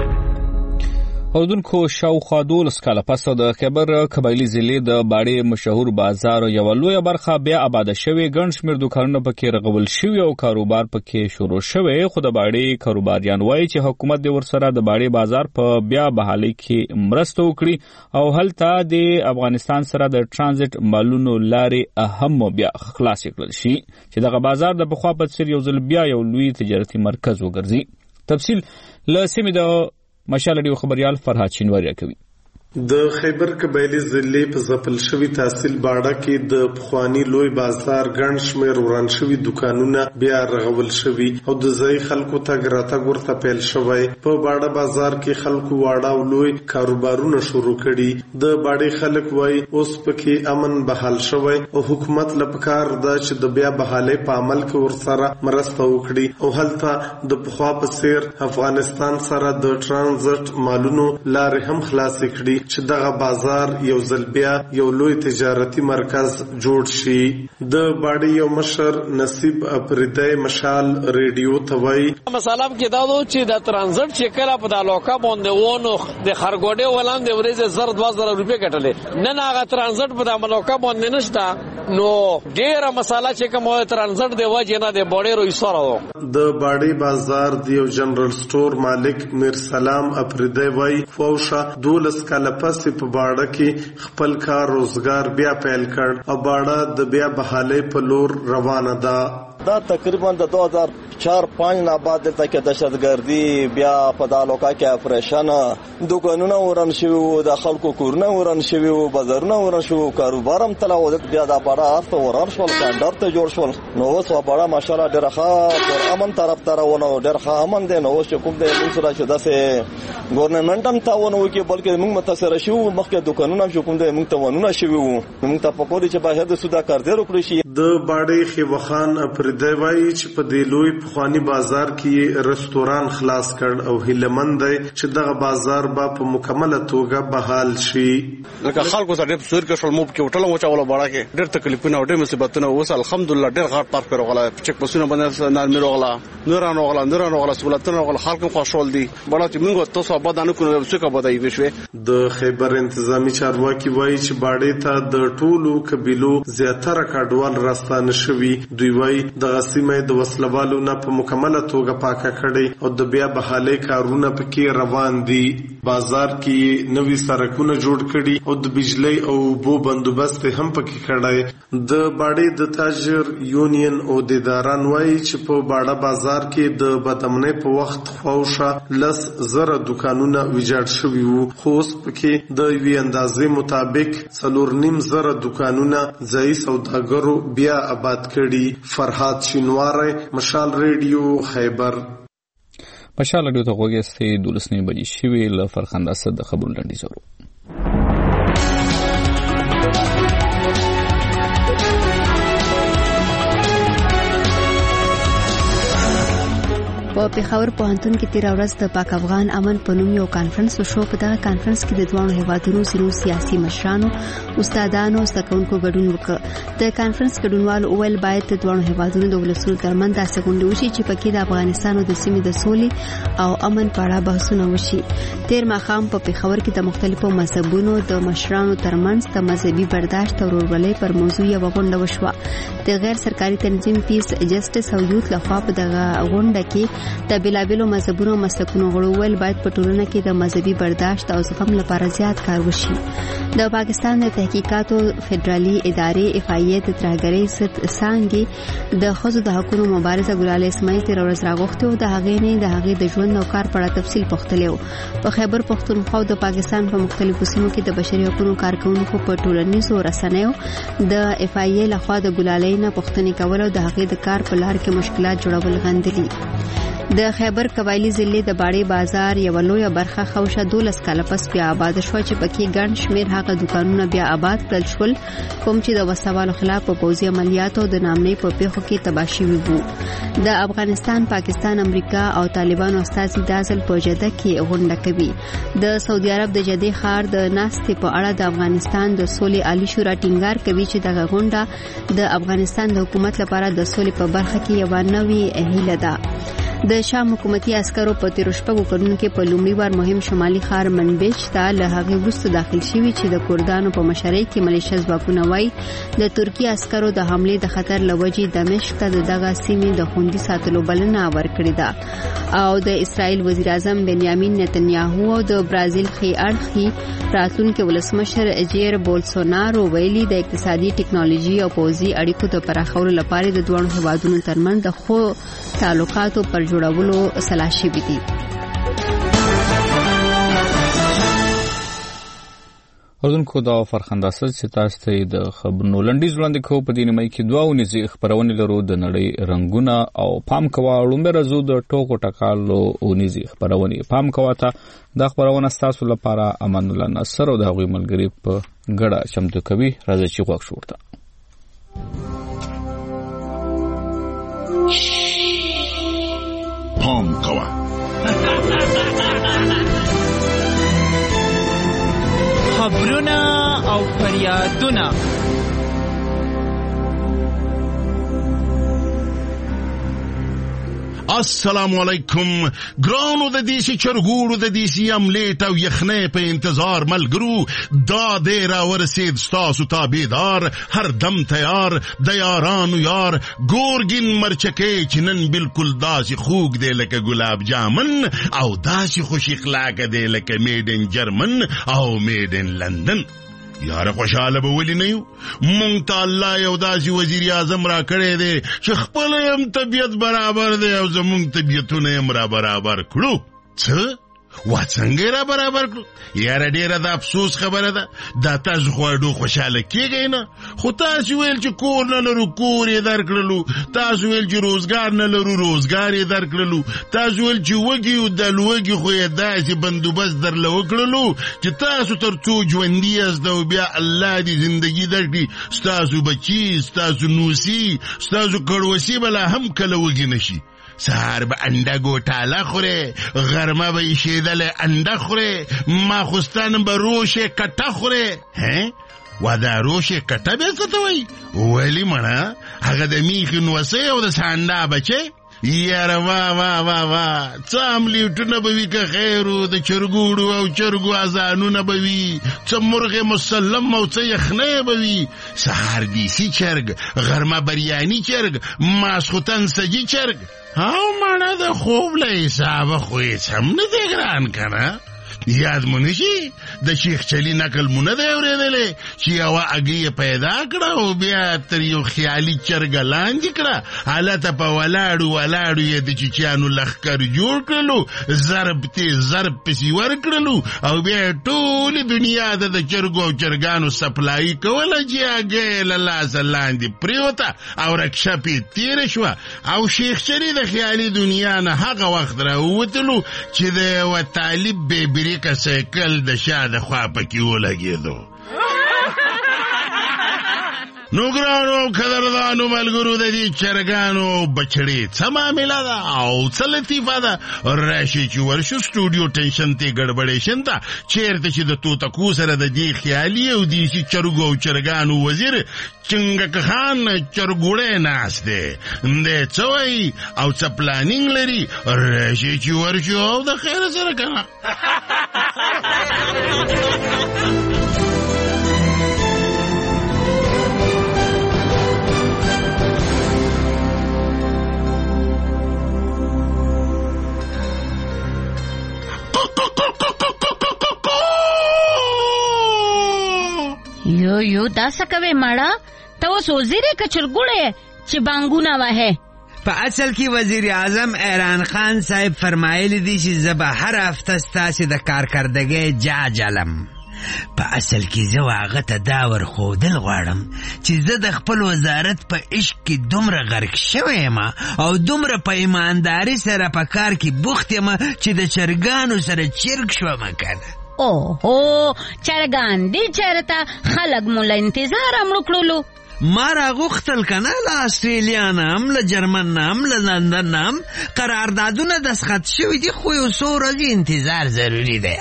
S1: اودونکو شاوخوا 12 کاله پس د خیبر قبایلی ضلع د باړې مشهور بازار یو لوی برخه بیا آباد شوی ګڼ شمېر دکانونه پکې رغول شوی او کاروبار پکې شروع شوی خو د باړې کاروباریان وایي چې حکومت د ورسره د باړې بازار په بیا بحالي کې مرسته وکړي او هلته د افغانستان سره د ترانزیت مالونو لارې اهم بیا خلاص کړل شي چې دغه بازار د بخوا په څیر یو ځل بیا یو لوی تجارتي مرکز وګرځي. تفصیل له سیمې د مشال ډیو خبريال فرهاد شینواری کوي.
S25: د خیبر قبایلی ضلع په ځپل شوی تحصیل باړه کې د پخوانی لوی بازار ګڼ شمېر وران شوی دکانونه بیا رغول شوی او د ځای خلکو ته ګراتګ ورته پیل شوی. په باړه بازار کې خلکو واړه او لوی کاروبارونه شروع کړي. د باړې خلک وای اوس پکې امن بحال شوی او حکومت لپاره دا چې د بیا بحالي په عمل کې ورسره مرسته وکړي او هلته د پخوا په څیر افغانستان سره د ترانزیت مالونو لارې هم خلاص کړي چې دغه بازار یو ځل بیا یو لوی تجارتي مرکز جوړ شي. د باړې یو مشر نصیب افریدی مشال ریډیو ته وایي
S26: مسالم کې دا و چې د ترانزیت چې کله په د لوکا باندې وونو د خرګوډې ولاندې ورېزه زر 2000 روپیا کټلې نه هغه ترانزیت په د لوکا باندې نشته نو ډیره مساله چې کوم ترانزیت دی وجه نه د باړې روي سره
S25: د باړې بازار د یو جنرال سٹور مالک میر سلام افریدی وایي فوشه 12 کاله پس په باړه کې خپل کار روزګار بیا پیل کړ او باړه د بیا بحالي په لور روانه ده.
S27: دا تقریبا د 2004-5 نه بعد د دهشتګردي بیا په دالوکا کې اپریشن دکانونه ورن شوی د خلکو کورونه ورن شوی بازارونه ورن شوی کاروبارم تلاو بیا د باړه ارته ورن شول کاندر ته جوړ شول نو اوس باړه ماشاءالله ډېر ښه پر امن طرف ته روانه ډېر ښه امن دی نو اوس کوم د سره چې داسې ګورنمنت هم تاونه وکي بلکې موږ متاثر شو مخکې دکانونه شو کوم د موږ ته ونه شوی موږ ته په کوډي چې باید سودا کار دی وکړي شي.
S25: د باډې خیوخان پردی وایي چې په دې لوی پخوانی بازار کې رستوران خلاص کړ او هیلمند دی چې دغه بازار به په مکمله توګه بحال شي.
S3: لکه خلکو ته ډېر سور کې شول مو کې هوټل وچاوله باړه کې ډېر تکلیفونه او ډېر مصیبتونه اوس الحمدلله ډېر غاټ پارک پیروغله چک پسونه باندې نارمي روغله نوران روغله سہولتونه روغله خلک خوشحال دي باړه چې موږ تاسو آبادانو کو څه کا بدای وشوي.
S25: د خیبر انتظامی چارواکي وایي چې باډې ته د ټولو قبیلو زیاتره کډوال راستانه شوي. دوی وایي د غسیمه د وسلوالو نه په مکمله توګه پاکه کړي او د بیا بحالي کارونه پکې روان دي. بازار کې نوي سړکونه جوړ کړي او د بجلی او بو بندوبست هم پکې کړی. د باډې د تاجر یونین او د اداران وایي چې په باډه بازار کې د بدامنۍ په وخت خوښه 10,000 دکانونه ویجاړ شوي وو، خو اوس پکې د یوې اندازې مطابق 4,500 دکانونه ځایي سوداګرو بیا آباد کړي. فرهاد شینواری، مشال ریډیو، خیبر.
S1: مشال ریډیو ته غوږی استئ 12 بجې شوي له فرخنده صد د خبرو لنډیز ورو.
S7: په پیښور پوهنتون کې تیر ورځ د پاک افغان امن په نوم یو کانفرنس وشو. په دغه کانفرنس کې د دوه هیوادونو سیرو سیاسي مشرانو، استادانو، زدهکوونکو ګډون وکړ. د کانفرنس ګډونوال اول باید د دوه هیوادونو د ولسونو ترمنځ داسې غونډه وشي چې پکې د افغانستان او د سیمې د سولې او امن په اړه بحثونه وشي. تیر ماښام په پیښور کې د مختلفو مذهبونو د مشرانو ترمنځ د مذهبي برداشت او ورورولۍ پر موضوع یو غونډه وشوه. د غیر سرکاري تنظیم پیس جسټس او یوت لخوا په دغه غونډه کې د بېلابېلو مذهبونو مسلکونو غړو ویل باید په ټولنه کې د مذهبي برداشت او زغم لپاره زیات کار وشي. د پاکستان د تحقیقاتو فدرالي ادارې FIA د ترهګرۍ ضد څانګې د ښځو د حقوقو مبارزه ګلال اسماعیل تیر ورځ راغوښتې او د هغې نه د هغې د ژوند او کار په اړه تفصیل پوښتلی و. په خیبر پښتونخوا او د پاکستان په مختلفو سیمو کې د بشري حقوقو کارکوونکو په ټولنیزو رسنیو د FIA لخوا د ګلالۍ نه پوښتنې کول او د هغې د کار په لار کې مشکلات جوړول غندلي. د خیبر قبایلی ضلع د باړې بازار یو لویه برخه خوشه 12 کاله پس بیا آباد شو چې پکې ګڼ شمیر هغه دکانونه بیا آباد کړل شول کوم چې د وسوالو خلاف په پوځي عملیاتو د نامنۍ په پیښو کې تباه شوي وو. د افغانستان، پاکستان، امریکا او طالبانو استازي د ځل په جده کې غونډه کوي. د سعودي عرب د جدې ښار د ناستې په اړه د افغانستان د سولې عالی شورا ټینګار کوي چې دغه غونډه د افغانستان د حکومت لپاره د سولې په برخه کې یو نوې هیله ده. د شام حکومتي عسکرو په تیر شپږو کلونو کې په لومړي وار مهم شمالي ښار منبج ته له هغې وروسته داخل شوي چې د کردانو په مشرۍ کې ملیشه ځواکونه وایي د ترکي عسکرو د حملې د خطر له وجې دمشق ته د دغه سیمې د خوندي ساتلو بلنه ورکړې ده. او د اسرائیل وزیر اعظم بنیامین نتنیاهو او د برازیل ښي اړخي راتلونکي ولسمشر جیر بولسونارو ویلي د اقتصادي، ټکنالوژي او پوځي اړیکو د پراخولو لپاره د دوه هیوادونو ترمنځ د ښو تعلقاتو پر جوړولو سلا شوي دي.
S1: اردوونکو دا فرخنده سره چې تاسو ته د خبرونو لنډیز وړاندې کوو په دې نیمه کې دوه ونیزي خبرونه لرو د نړۍ رنگونه او پام کوا لومبه رزو د ټوکو ټکالو ونیزي خبرونه پام کوا ته د خبرونه تاسو لپاره امان الله نصر او د هغوی ملګری په ګډه چمتو کوي. راځي چې وخت شورته
S8: پام کوا
S11: خبرونه او فریادونه
S8: السلام علیکم ګرانو د دیسی چرګوړو د دیسی املیټ او یخنې په انتظار ملګرو دا دې را ورسید ستاسو تابعدار هر دم تیار د یارانو یار ګورګین مرچکې چې نن بالکل داسې خوږ دی لکه ګلاب جامن او داسې خوش اخلاقه دی لکه میډ ان جرمن او میډ ان لندن. یاره خوشاله به ولی نه یو مونږ ته الله یو داسې وزیر اعظم را کړی دی چې خپل هم طبیعت برابر دی او زمونږ طبیعتونه هم را برابر کړو. څه وا څنګه را برابر کړو؟ یاره ډیره د افسوس خبره ده. دا تاسو خو ډو خوشاله کېږئ نه، خو تاسو ویل چې کور نه لرو کور یې درکړلو، تاسو ویل چې روزګار نه لرو روزګار یې درکړلو، تاسو ویل چې وږي او د لوږي خو یې داسې بندوبست درله وکړلو چې تاسو تر څو ژوندي یاست او بیا الله دې زندګي درکړي ستاسو بچي ستاسو نوسي ستاسو کړوسي بلا هم کله وږي نشي. سهار به انډه ګوټاله خوره، غرمه به ایشېدله انډه خوره، ماخوستن به روشه کټه خوره. وا دا روشه کټه بیا څه ته وایي؟ ولې مړه هغه د میخې نوسۍ او د سانډا بچی. یاره وا وا وا وا څه املیټونه به وي که خیر و د چرګوړو او چرګو اذانونه به وي، څه مرغ مسلم او څه یخنۍ به وي، سهار دیسي چرګ، غرمه بریاني چرګ، ماسخوتن سجي چرګ. او مانا د خوب له حسابه خو هیڅ هم نه دی ګران که نه؟ یاد مو نشي د شیخ چلی نقل مو نه دی اورېدلی چې یوه اګۍ یې پیدا کړه او بیا تر یو خیالي چرګه لاندې کړه، هلته په ولاړو ولاړو یې د چیچیانو لښکر جوړ کړلو، ضرب پسې ورکړلو او بیا یې ټولې دنیا ته د چرګو او چرګانو سپلایي کوله چې اګۍ له لاسه لاندې پرېوته او رکشپ یې تېره شوه او شیخ چلی د خیالي دنیا نه هغه وخت راووتلو چې د یوه طالب بیبري که سایکل د شا د خوا پکې ولګېدو. نو ګرانو قدردانو ملګرو د دې چرګانو بچړې څه معامله ده او څه لطیفه ده؟ راشي چې ورشو سټوډیو ټینشن ته ګډبډېشن ته چېرته چې د توتکو سره د دې خیالي او دیسي چرګو او چرګانو وزیر چنګک خان چرګوړی ناست دی څه وایي او څه پلانینګ لري؟ راشي چې ورشو او د خیر سره که نه.
S12: یو دا څه کوې مړه؟ ته اوس وزیر یې که چرګوړی چې بانګونه وهې؟
S13: په اصل کې وزیر اعظم عمران خان صاحب فرمایلی دي چې زه به هر هفته ستاسې د کارکردګۍ جاج علم. په اصل کې زه هغه ته دا ورښودل غواړم چې زه د خپل وزارت په عشق کې دومره غرق شوی یم او دومره په ایمانداري سره په کار کې بوخت یم چې د چرګانو سره چرګ شوم کنه.
S12: اوهو چرګان دي چېرته خلک مو له انتظاره مړه کړلو.
S13: ما راغوښتل که نه له اسټرالیا نه هم له جرمن نه هم له لندن نه هم قراردادونه دستخط شوي دي خو یو څو ورځې انتظار ضروري دی.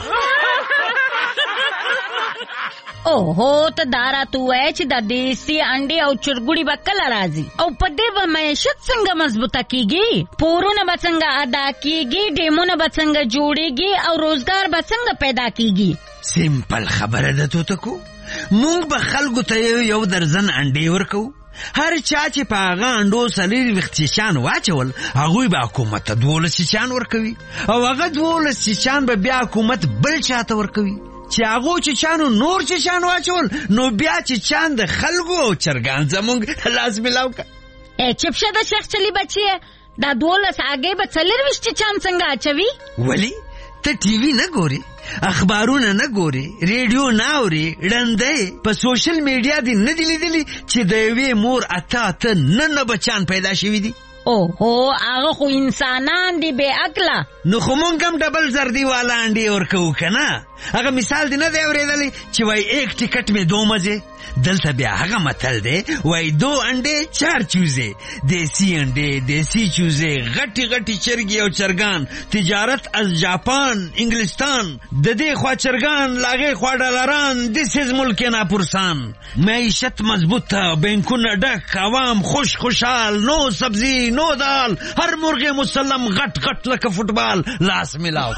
S12: اوهو ته دا راته ووایه چې د دیسي انډې او چرګوړي به کله راځي او په دې به معیشت څنګه مضبوطه کیږي، پورونه به څنګه ادا کیږي، ډیمونه به څنګه جوړیږي او روزګار به څنګه پیدا کیږي؟
S13: سیمپل خبره ده توتکو، مونږ به خلکو ته یو درزن انډې ورکو، هر چا چې په هغه انډو 40 چیچان واچول هغوی به حکومت ته 12 چیچان ورکوي او هغه 12 چیچان به بیا حکومت بل چاته ورکوي چې هغو چیچانو نور چیچان واچول نو بیا چیچان د خلکو او چرګان زمونږ لاس ملاو که.
S12: چپ شه د شیخ چلی بچیه، دا 12 هګۍ به 40 چیچان څنګه اچوي؟
S13: ولی ته ټي وي نه ګورې، اخبارونه نه ګورې، ریډیو نه اورې، ړندی په سوشل میډیا دې نه دي لیدلي چې د یوې مور 8 بچان پیدا شوي دي؟
S12: اوهو هغه خو انسانان دي بې عقله.
S13: نو خو مونږ هم ډبل زردي والا انډې ورکوو که نه؟ هغه مثال دی نه دی اورېدلی چې وایي 1 ټکټ مې 2 مزې. دلته بیا هغه متل دی وایي 2 انډې 4 چوزې، دیسی انډې دیسی چوزې، غټي غټي چرګي او چرګان، تجارت از جاپان انګلستان، د دې خوا چرګان لاغې خوا ډالران، دیس از ملک ناپرسان، معیشت مضبوطه، بینکونه ډک، عوام خوشحال، نو سبزی نو دال، هر مرغ مسلم غټ غټ لکه فوټبال، لاس ملاو.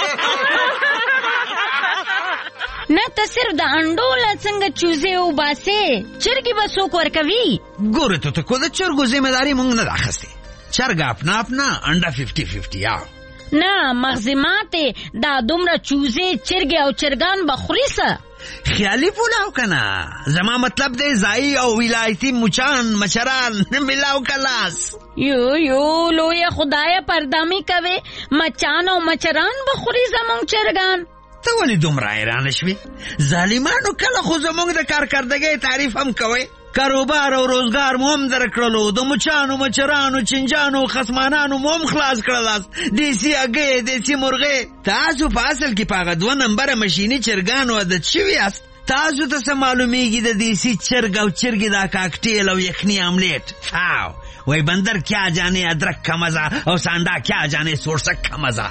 S12: نه ته صرف د انډو له څنګه چوزې وباسې، چرګې به څوک ورکوي؟
S13: ګوره توتکو د چرګو ذمهداري مونږ نه ده اخیستې، چرګ اپنا انډه 50-50 یا
S12: نه مغزي ماتې، دا دومره چوزې چرګې او چرګان به خوري څه؟
S13: خیالي پولاو کنه، زما مطلب دی ځایي او ولایتي مچان مچران ملاو کلاس.
S12: یو لویه خدای پردامي کوي مچان او مچران بخوري زمونږ چرګان.
S13: ته ولې دومره حیرانه شوې؟ ظالمانو کله خو زمونږ د کارکردګۍ تعریف هم کوئ. کاروبار او روزګار مو هم درکړلو، د مچانو مچرانو چنجانو خصمانانو مو هم خلاص کړلاست، دیسي هګۍ دیسي مرغۍ. تاسو په اصل کې په هغه 2 نمبره مشیني چرګانو عادت شوي یاست. تاسو ته څه معلومیږي د دیسی چرګ او چرګې دا کاکټیل او یخني آملیټ؟ وای بندر کیا جانے ادرک کا مزہ او سانڈا کیا جانے سورسک کا مزہ.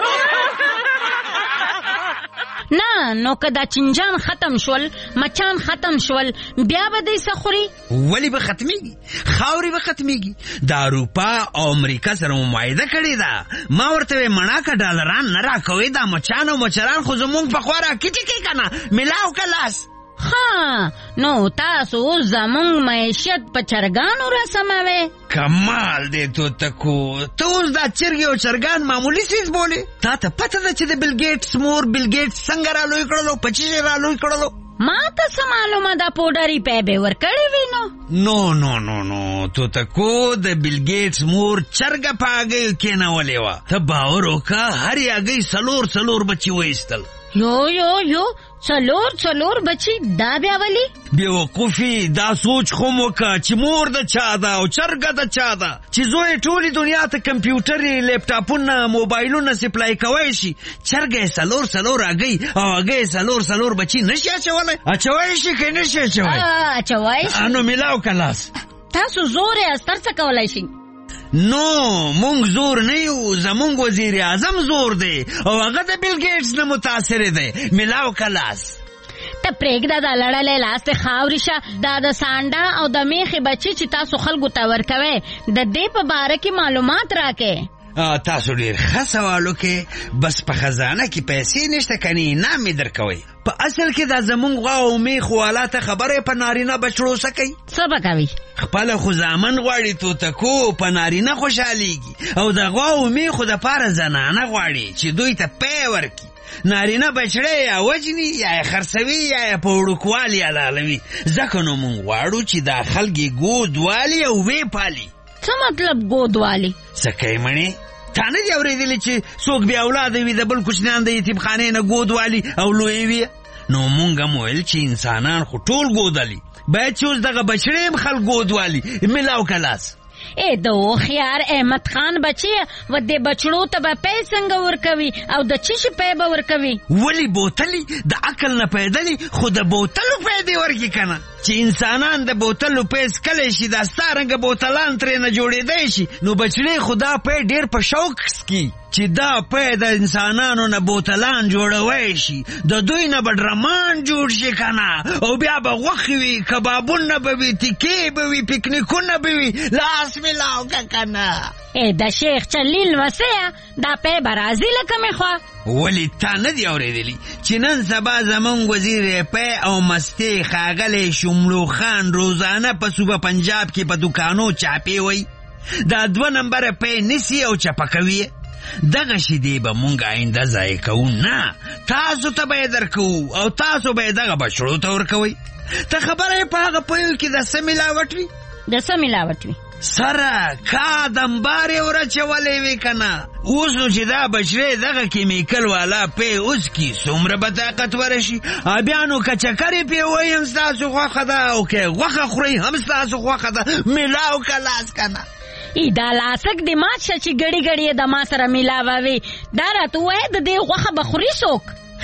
S12: نه نو که دا چنجان ختم شول مچان ختم شول بیا به دی سخوري؟
S13: ولی به ختمیږي، خاوري به ختمیږي. د اروپا او امریکا سره معاهده کړې ده، ما ورته مڼاکه ډالران نه راکوي، دا مچان او مچران خو زمونږ په خوا راکټي کوي کنه، ملاو کلاس.
S12: ها نو تاسو زمونږ معیشت په چرګانو رسموي؟
S13: کمال دی توتکو، ته اوس دا چرګې او چرګان معمولی سیز بولې؟ تا ته پته ده چې د بیل ګیټس مور بیل ګیټس څنګه را لوی کړلو، په چی را لوی کړلو؟
S12: ما ته څه معلومه ده پوډري پیبې ورکړې وي نو؟ نو توتکو د بیل ګیټس مور چرګه په هګیو کېنولې وه. ته باور وکړه هرې هګۍ څلور بچي وایستل. یو څلور بچی دا بیا ولی؟
S13: بیوقوفی دا سوچ خو موکه چې مور د چا ده او چرګه د چا ده، چې زوی ټولې دنیا ته کمپیوټرې لیپټاپونه موبایلونه سپلای کوی شي، چرګه څلور هګۍ او هګۍ څلور بچی نشي اچولی؟ اچوی شي که نشي اچوی؟
S12: اچوی شي.
S13: نو ملاو کلاس.
S12: تاسو زور استر څه کولی شي؟
S13: نو مونږ زور نه یو، زمونږ وزیر اعظم زور دی او هغه د بیل ګیټس نه متاثر دی. ملاو کلاس.
S12: ته پرېږده دا لړلی لاس د خاورې شه، دا د سانډا او د میخې بچي چې تاسو خلکو ته ورکوئ د دې په باره کې معلومات راکې.
S13: تاسو ډیر ښه سوال وکې، بس په خزانه کې پیسې نشته کني انعام مې درکوئ. په اصل کې دا زمونږ غوا او میخ والا ته خبره په نارینه بچړو څه کوي؟
S12: څه به کوي؟
S13: خپله خو زامن غواړي توتکو، په نارینه خوشحالیږي، او د غوا او میخو دپاره زنانه غواړي چې دوی ته پی ورکي. نارینه بچړی یا وجني یا خرڅوي یا په وړوکوالي حلالوي. ځکه نو مونږ غواړو چې دا خلک یې ګود والي او وی پالي.
S12: څه مطلب ګود والي؟
S13: څه کوي مڼې؟ تا نه دي اورېدلي چې څوک بې اولاده وي د بل کوچنیان د یتیمخانې نه ګود والي او لوی وي؟ نو مونږ هم ویل چې انسانان خو ټول ګودلي، باید چې اوس دغه بچړی هم خلک ګود والي. ملاو کلاس.
S12: د هوښیار احمد خان بچی و د بچړو ته به پی څنګه ورکوي او د څه شي پی به ورکوي؟
S13: ولې بوتلي د عقل نه پیدلي، خو د بوتلو پی دې ورکي کنه، چې انسانان د بوتلو پی څکلی شي، دا ستا رنګه بوتلان ترې نه جوړېدی شي، نو بچړی خو دا پی ډېر په شوق څکي چې دا پی د انسانانو نه بوتلان جوړوی شي، د دوی نه به ډرمان جوړ شي کنه، او بیا به غوښې وي، کبابونه به وي، تیکې به وي، پکنیکونه به وي. لاس ملاو که کنه.
S12: د شیخ چلیل وسیه دا پی به راځي لکه مې خوا؟
S13: ولی تا نه دی اورېدلی چې نن سبا زمونږ وزیر پی او مستې ښاغلی شملو خان روزانه په صوبه پنجاب کې په دوکانو چاپې وی، دا 2 نمبره پی نیسي او چپه کوي. دغه شیدې به مونږ آینده ضایع کوو نه، تاسو ته به یې درکوو او تاسو به یې دغه بچړو ته ورکوئ. ته خبره یې په هغه پیو کې د څه ملاوټ وي؟
S12: د څه ملاوټ وي؟
S13: سره کا دمبارې ورچولې وي کنه. اوس نو چې دا بچړی دغه کیمیکل والا پی اوس کی څومره به طاقتوره شي، بیا نو که چکرې پې وایي هم ستاسو خوښه ده، او که غوښه خورئ هم ستاسو خوښه ده. ملاو کلاس کنه.
S12: دا لاسک د مات شه چې ګړی د ما سره ملاووي. دا راته ووایه د دې غوښه به خوري څوک؟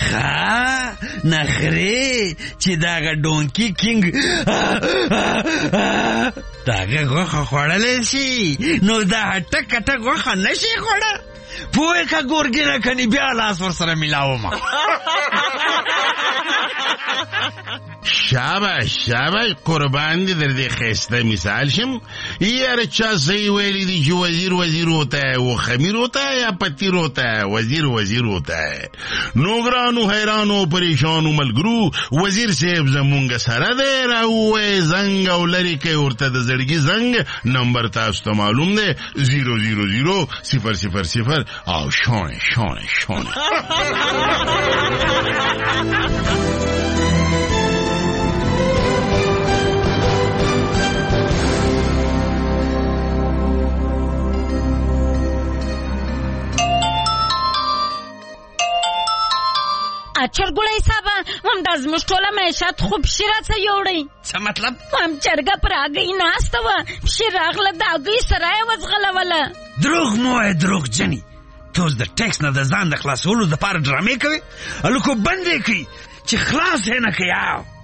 S13: نخرې چې دغه ډونکي کینګ دغه غوښه خوړلی شي، نو دا هټک غوښه نشي خوړه. پوهې که ګورګینه کني بیا لاس ورسره ملاومه.
S8: شاباش قربان دی در دې خسته مثال شم. یاره چا صحیح ویلی دی چې وزیر ہوتا ہے وہ خمیر ہوتا ہے یا پتیر ہوتا ہے؟ وزیر ہوتا ہے. نوګرانو حیرانو پریشانو ملګرو، وزیر صاحب زمونږ سره دی، راووی زنګ او لرې کوي ورته د زړګي زنګ. نمبر تاسو ته معلوم دی 000-000 او شونه.
S12: چرګوړی صاحبه هم دا زموږ ټوله معیشت خو پشي راڅه یوړی.
S13: څه مطلب؟
S12: هم چرګه پر هګۍ ناسته وه، پشي راغله د هګۍ سره یې وځغلوله.
S13: دروغ مه وایه دروغجنې، ته اوس د ټیکس نه د ځان د خلاصولو دپاره ډرامې کوې. هلکو بند یې کړي چې خلاص یې نه کړي.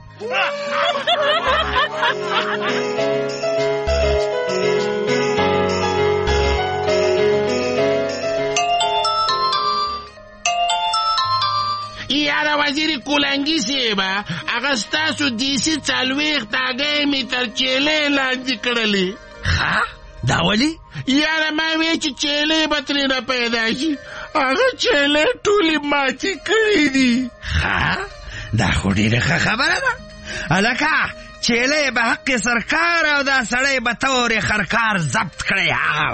S4: یاره وزیر کولنګي صیبه، هغه ستاسو دیسي 40 هګۍ مې تر چیلې لاندې کړلې.
S13: ښه دا ولې؟
S4: یاره ما وی چې چیلې به ترېنه پیدا شي، هغه چیلې ټولې ماتې کړې دي.
S13: ښه دا خو ډېره ښه خبره ده. هلکه چیلې به حق سرکار او دا سړی به تورې خرکار ضبط کړی.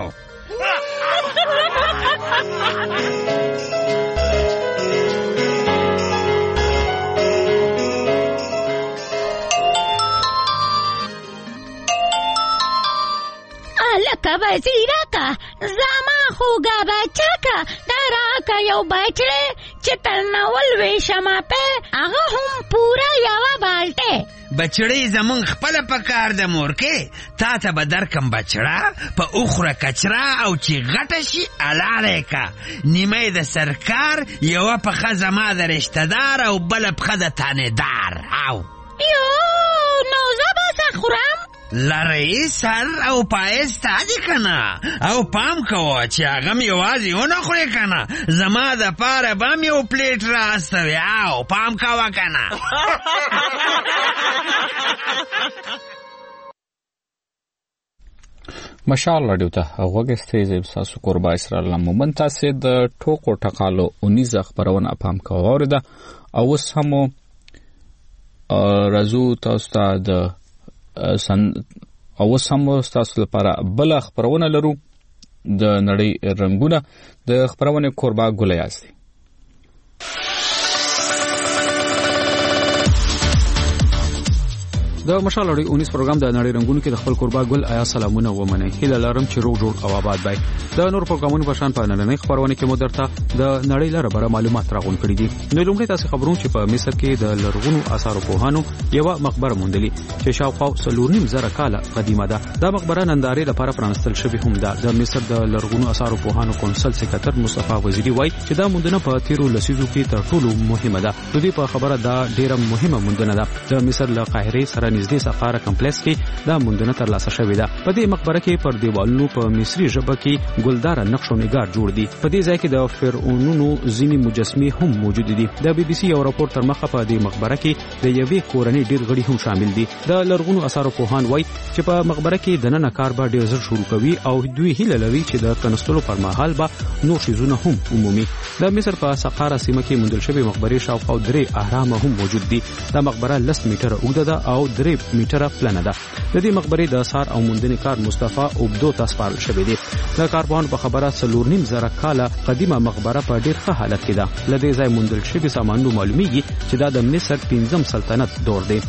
S12: لکه وزیرکه زما خوږه بچکه دا راکه یو بچړی چې تر نول ویشمه پې هغه هم پوره یوه بالټې.
S13: بچړی زمونږ خپله په کار د مورکې، تا ته به درکم بچړه په اوخوره کچره او چې غټه شي حلاله که. نیمه د سرکار، یوه پښه زما د رشتهدار او بله پښه د تانېدار.
S12: یو نو زه به څه خورم؟
S13: لرې سر او پای ستا دي که نه، او پام کوه چې هغه م یوازې ونه خورې که نه، زما دپاره به م یو پلیټ راستوي. او پام کوه که نه.
S1: مشال راډیو ته غوږ استئ. زه ستاسو قربا اسرائیل مومن. تاسې د ټوکو ټقالو اونیزه خپرونه پام کوه واورېده. او اوس هم راځو تاسو ته د اوس هم تاسو لپاره بل خبرونه لرو د نړۍ رنگونه. د خبرونه قربا ګل یاستي.
S22: د مشال اړې 19 پروګرام د نړۍ رنگونو کې د خپل قربا ګل آیا سلامونه ومنئ. هیله لرم چې روغ جوړ او آباد وای. د نور پروګرامونو په شان په نننۍ خبرونه کې مو درته د نړۍ لپاره معلومات راغون کړي دي. نو لومړی تاسو خبرونه چې په مصر کې د لرغونو آثارو پوهانو یو مقبره موندلې چې شاوخوا 4.5 کاله قدیمه ده. دا مقبره نندارې لپاره پرانستل شوې هم ده. د مصر د لرغونو آثارو پوهانو کونسل سکرټر مصطفی وزیری وای چې دا موندنه په تیرو لسیزو کې تر ټولو مهمه ده. د دې په خبره دا ډیره مهمه موندنه ده. د مصر له قاهره سره نږدې سقاره کمپلیکس کې دا موندنه ترلاسه شوې ده. په دې مقبره کې پر دیوالونو په مصري ژبه کې ګلدار نقش او نگار جوړ دي. په دې ځای کې د فرعونونو ځینې مجسمې هم موجود دي. د بي بي سي یو راپور تر مخه په دې مقبره کې د یوې کورنۍ ډېر غړي هم شامل دي. د لرغونو آثارو پوهان وایي چې په مقبره کې د نن کار به ډېر ژر شروع کوي او دوی هیله لري چې د کنستلو پر مهال به نور شیزونه هم عمومي. د مصر په سقاره سیمه کې موندل شوی مقبره شاوخوا 3 اهرام هم موجود دي. د مقبره 10 میټره اوږده ده او 3 میټره پلنه ده. د دې مقبره د آثار او موندنې کار مصطفی اوبدو ته سپارل شوی دی. د کارپوهانو په خبره 4.5 کاله قدیمه مقبره په ډېر ښه حالت کې ده. له دې ځای موندل شوي سامانونو معلومیږي چې دا د مصر 5م سلطنت دور دی.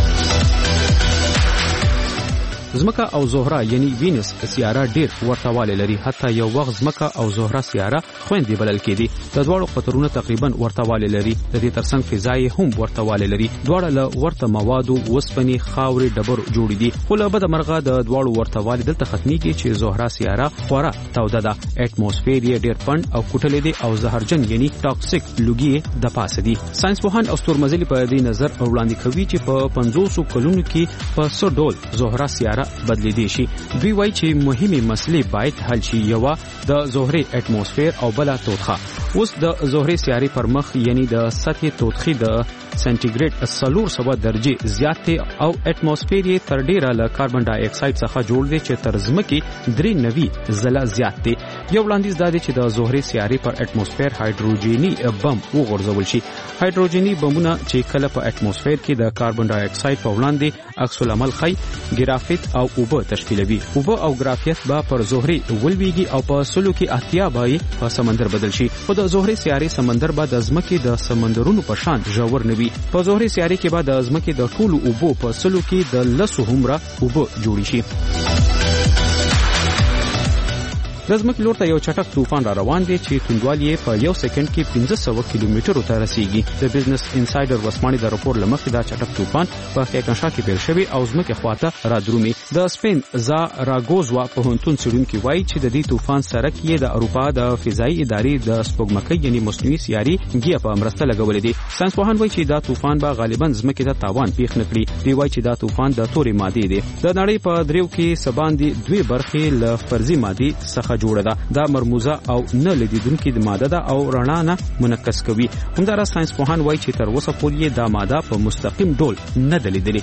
S22: زمکه او زهره یعنی وینس سیاره ډیر ورتهوالی لري. حتی یو وخت زمکه او زهره سیاره خويندې بلل کېدي. د دواړو قطرونو تقریبا ورتهوالی لري. د دې ترڅنګ فضای هم ورتهوالی لري. دواړه له ورته موادو وسپنې، خاورې، ډبر جوړ دي. خو له بده مرغه د دواړو ورتهوالی دلته ختميږي چې زهره سیاره خورا توده ده. اټموسفیر یې ډیر پند او کوټلې دي او زهرجن یعنی ټاکسیک لوګي د پاسه دي. ساينس پوهان او ستورمزلي په دې نظر وړاندې کوي چې په 500 کلونو کې په څو ډول زهره سیاره بدلیدي شي. دوی وایي چې مهمه مسلې باید حل شي. یو د زهره اټموسفیر او بل توتخه. اوس د زهره سیارې پر مخ یعنی د سطح توتخي د سنټیګریډ 400 درجه زیات او اټموسفیر یې تر ډیره له کاربن ډای اکساید څخه جوړ دی چې تر ځمکې 93 ځله زیات دی. یو وړاندیز دا دی چې د زهره سیارې پر اټموسفیر هایدروجینی بم وغورځول شي. هایدروجینی بمونه چې کله په اټموسفیر کې د کاربن ډای اکساید په وړاندې عکس العمل خي، ګرافیت او اوبه تشکیلوي. اوبه او ګرافیت به پر زهره ولويږي او په سلو کې اتیا به په سمندر بدل شي. خو د زهره سیارې سمندر به د ځمکې د سمندرونو په شان ژور نه وي. په زهره سیارې کې به د ځمکې د ټولو اوبو په سلو کې د 10 همره اوبه جوړ شي.
S9: د ځمکې لور ته یو چټک طوفان را روان دی چې توندوالی یې په 1 سکند کې 1500 کیلومترو ته رسیږي. د بزنس انسایډر وسپانې د راپور لمخې دا چټک طوفان په کېکنشا کې پیل شوی او ځمکې خواته را درومي. د سپین زاراګوزوا پوهنتون څېړونکي وایي چې د دې طوفان سرک یې د اروپا د فضایي ادارې د سپوږمکۍ یعنی مصنوعي سیاري ګیا په مرسته لګولې دي. ساينسپوهان وایي چې دا طوفان به غالبا ځمکې ته تاوان پیښ نه کړي. دی وایي چې دا طوفان د تورې مادې دی. د نړۍ په دریو کې سباندې دوی برخې له فرضي مادې څخه جوړه ده. دا مرموزه او نه لیدونکې د ماده ده او رڼا نه منعکس کوي. همداراز ساينسپوهان وایي چې تر اوسه پورې دا ماده په مستقیم ډول نه ده لیدلې.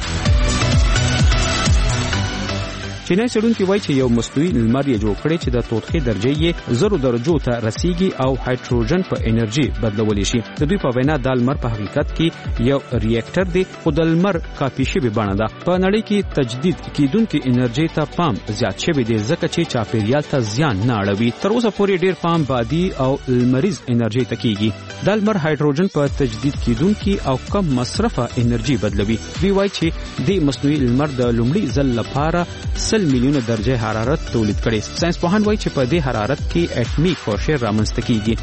S9: چینای څېړونکي وایي چې یو مصنوعي لمر یې جوړ کړی چې د تودوخې درجه یې 0 درجو ته رسیږي او هایدروجن په انرژي بدلولی شي. د دوی په وینا دا لمر په حقیقت کې یو ریاکټر دی خو د لمر کاپي شوې بڼه ده. په نړۍ کې تجدید کیدونکې انرژي ته پام زیات شوی دی ځکه چې چاپیریال ته زیان نه اړوي. تر اوسه پورې ډیر پام بادي او لمریز انرژي ته کیږي. دا لمر هایدروجن په تجدید کیدونکې او کم مصرفه انرژي بدلوي. دوی وایي چې د مصنوعي لمر د لومړي ځل لپاره 100 میلیونه درجه حرارت تولید کړي. ساينسپوهان وایي چې په دې حرارت کې اټمي خورشیر رامنځته کیږي.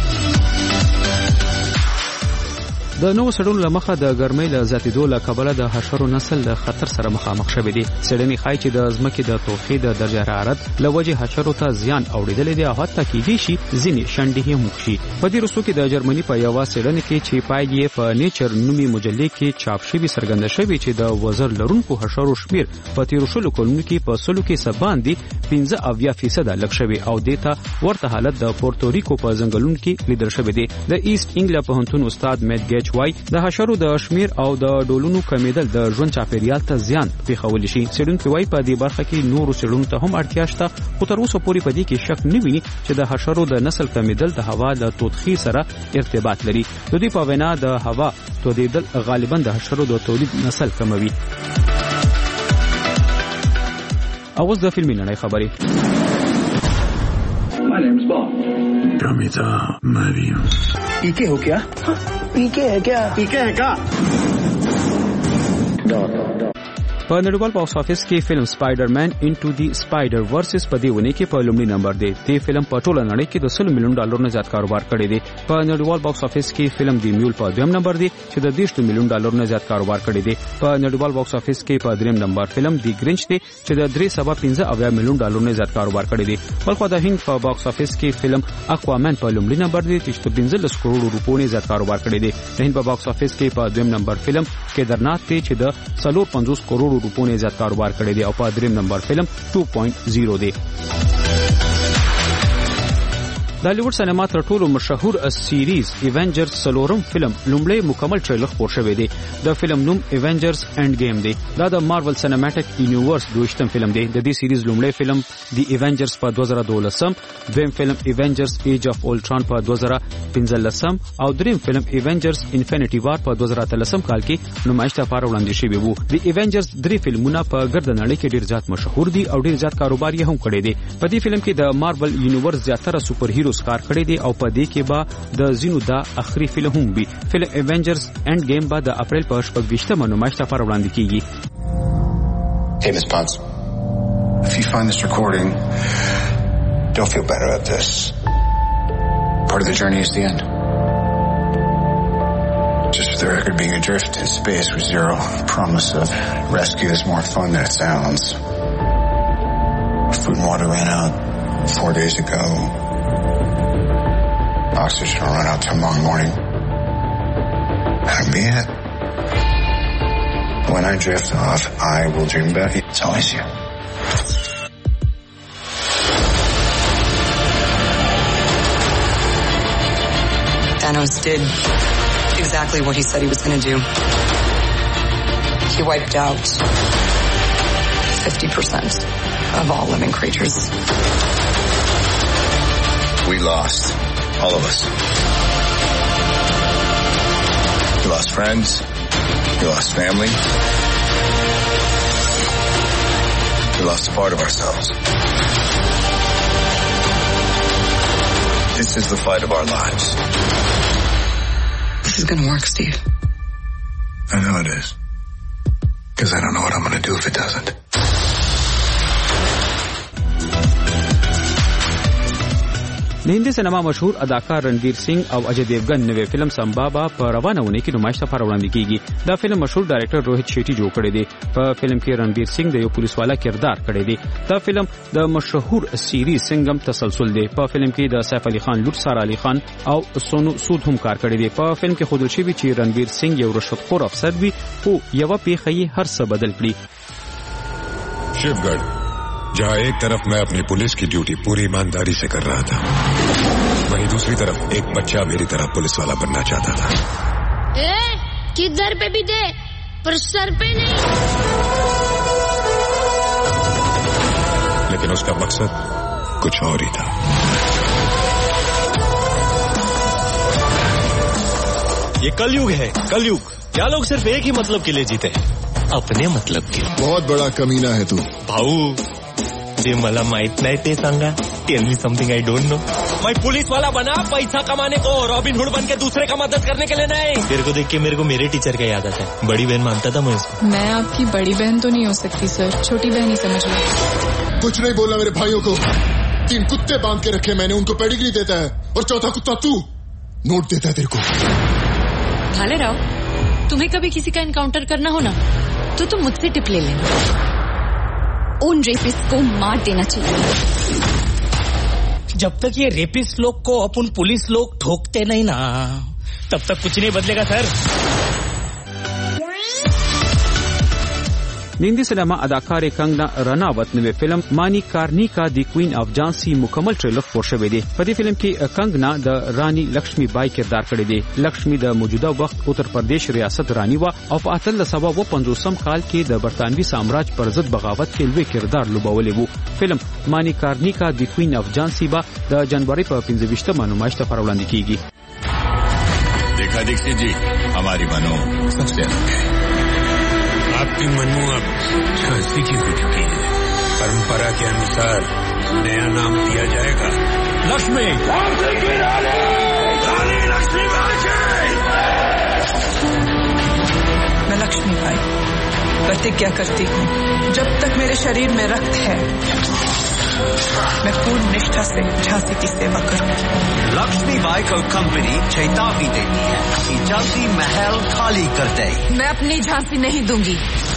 S9: د نوو څېړنو له مخه د ګرمۍ له زیاتېدو له کبله د حشرو نسل د خطر سره مخامخ شوی دی. څېړنې ښایي چې د ځمکې د تودوخې د درجه حرارت له وجې حشرو ته زیان اوریدلی دی او حتی کیدای شي ځینې شنډې هم وکړي. په دې وروستو کې د جرمني په یوه څېړنې کې چې پایلې یې په نیچر نومي مجلې کې چاپ شوي څرګنده شوې چې د وزر لرونکو حشرو شمیر په تېرو 100 کلونو کې په 100 کې څه باندې 15% لږ شوی او دې ته ورته حالت د پورتوریکو په ځنګلونو کې لیدل شوی دی. د ایست انګلند پوهنتون استاد میت ګیچ وایي د حشرو د شمیر او د ډولونو کمیدل د ژوند چاپیریال ته زیان پېښولی شي. څېړونکي وایي په دې برخه کې نورو څېړنو ته هم اړتیا شته خو تر اوسه پورې په دې کې شک نه ویني چې د حشرو د نسل کمیدل د هوا د تودوخې سره ارتباط لري. د دوی په وینا د هوا تودېدل غالبا د حشرو د تولید نسل کموي. اوس د فلمي نړۍ خبرې.
S14: My name's Bond. Kamita Mariam. पीके हो क्या? पीके है क्या? पीके है क्या?
S9: په نړیوال باکس افیس کې فلم سپایډرمن انټو دی سپایډر ورسز په دې ونې کې په لومړي نمبر دی. دې فلم په ټوله نړۍ کې د $100 میلیون نه زیات کاروبار کړی دی. په نړیوال باکس افیس کې فلم دی میول په دویم نمبر دی چې د $10 میلیون نه زیات کاروبار کړی دی. په نړیوال باکس افیس کې په دریم نمبر فلم دی گرینچ دی چې د $3.15 میلیون نه زیات کاروبار کړی دی. بلخو د هند په باکس افیس کې فلم اکوامن په لومړي نمبر دی چې 15 کروڑ روپو نه زیات کاروبار کړی دی. د هند په باکس افیس کې په دویم نمبر فلم کیدرنات دی چې د 450 کروڑ روپو نه زیات کاروبار کړی دی او په دریم نمبر فلم 2.0 دی. د هالیوډ سینما تر ټولو مشهور سیریز ایونجرز سلورم فلم لومړی مکمل ټریلر خپور شوی دی. د فلم نوم ایونجرز اینڈ گیم دی. دا د مارول سینماټیک یونیورس دویشتم فلم دی. د دې سیریز لومړی فلم دی ایونجرز په 2012، دویم فلم ایونجرز ایج اف اولټران په 2015 او دریم فلم ایونجرز انفینیټی وار په 2013 کال کې نمایش لپاره وړاندې شوی وو. د ایونجرز درې فلمونه په ګرد نړۍ کې ډیر زیات مشهور دي او ډیر زیات کاروبار یې هم کړی دی. په دې فلم کې د مارول یونیورس زیاتره سپر هیرو کار کړی دی او په دې کې به د زینو دا اخري فلم هم وي. فلم ایونجرز اینڈ گیم به د اپریل په 28 نمایش لپاره وړاندې کیږي.
S14: Hey, Miss Potts. If you find this recording, don't feel better about this. Part of the journey is the end. Just for the record, being adrift in space with zero promise of rescue is more fun than it sounds. Food and water ran out 4 days ago. Oxygen will run out tomorrow morning. That'll be it. When I drift off, I will dream about you. It's always you.
S15: Thanos did exactly what he said he was going to do. He wiped out 50% of all living creatures.
S14: We lost. All of us. We lost friends. We lost family. We lost a part of ourselves. This is the fight of our lives.
S15: This is gonna work, Steve.
S14: I know it is. Because I don't know what I'm gonna do if it doesn't.
S9: د هندي سینما مشهور اداکار رنویر سنگ او اجے دیوگن نوې فلم سمبابا په روانه ونې کې نمایش لپاره وړاندې کیږي. دا فلم مشهور ډایرکټر روهیت شیټي جوړ کړی دی. په فلم کې رنویر سنگ د یو پولیس والا کردار کړی دی. دا فلم د مشهور سیریز سنگم تسلسل دی. په فلم کې د سیف علي خان لور سارا علي خان او سونو سود هم کار کړی دی. په فلم کې ښودل شوی چې رنویر سنگ یو رشوتخور افسر وي خو یوه پیښه یې هر څه بدل کړي.
S16: शिवगढ़, जहाँ एक तरफ मैं अपनी पुलिस की ड्यूटी पूरी ईमानदारी से कर रहा था, वहीं दूसरी तरफ एक बच्चा मेरी तरह पुलिस वाला बनना चाहता था.
S17: किधर पे भी दे पर सर पे नहीं.
S16: लेकिन उसका मकसद कुछ और ही था.
S18: ये कलयुग है, कलयुग. क्या लोग सिर्फ एक ही मतलब के लिए जीते हैं, अपने मतलब के.
S16: बहुत बड़ा कमीना है तू
S18: भाऊ. जे मला माहित नाही ते सांगा. Tell me something I don't know. मैं पुलिस वाला बना पैसा कमाने को, रॉबिन हुड बन के दूसरे का मदद करने के लिए नहीं. तेरे को देख के मेरे को मेरे टीचर का याद आता है. बड़ी बहन मानता था मैं उसको.
S19: मैं आपकी बड़ी बहन तो नहीं हो सकती सर, छोटी बहन ही समझ लो.
S16: कुछ नहीं बोला मेरे भाइयों को. 3 कुत्ते बांध के रखे मैंने, उनको पेडिग्री देता है और चौथा कुत्ता तू नोट देता है तेरे को.
S19: भाले राव, तुम्हें कभी किसी का एनकाउंटर करना हो ना तो तुम मुझसे टिप ले लेना. उन रेपिस्ट को मार देना चाहिए.
S18: जब तक ये रेपिस्ट लोग को अपन पुलिस लोग ठोकते नहीं ना, तब तक कुछ नहीं बदलेगा सर.
S9: د هندي سینما اداکارې کنګنا رناوت نوې فلم مانی کارنی کا دی کوین اف جانسی مکمل ټریلر خپور شوی دی. په دې فلم کې کنګنا د رانی لکشمی بای کردار کړی دی. لکشمی د موجوده وخت اتر پردیش ریاست رانی و او په 1850 کال کې د برتانوي سامراج پر ضد بغاوت کې لوی کردار لوبولی وو. فلم مانی کارنی کا دی کوین اف جانسی با د جنوري په 15 نمایش ته وړاندې کیږي.
S16: देखा दीक्षित जी, हमारी मनो सबसे अलग है.
S20: आपकी मनु अब झांसी की हो चुकी है. परंपरा के अनुसार नया नाम दिया जाएगा
S18: लक्ष्मी.
S19: मैं लक्ष्मी बाई प्रतिज्ञा करती हूँ, जब तक मेरे शरीर में रक्त है मैं पूर्ण निष्ठा से झांसी की सेवा करूँ.
S21: लक्ष्मी बाई को कंपनी चेतावनी देती है कि झांसी महल खाली कर दे.
S19: मैं अपनी झांसी नहीं दूंगी.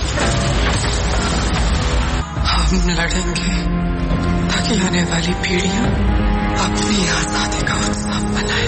S19: हम लड़ेंगे ताकि आने वाली पीढ़ियां अपनी आजादी का उत्सव मनाए.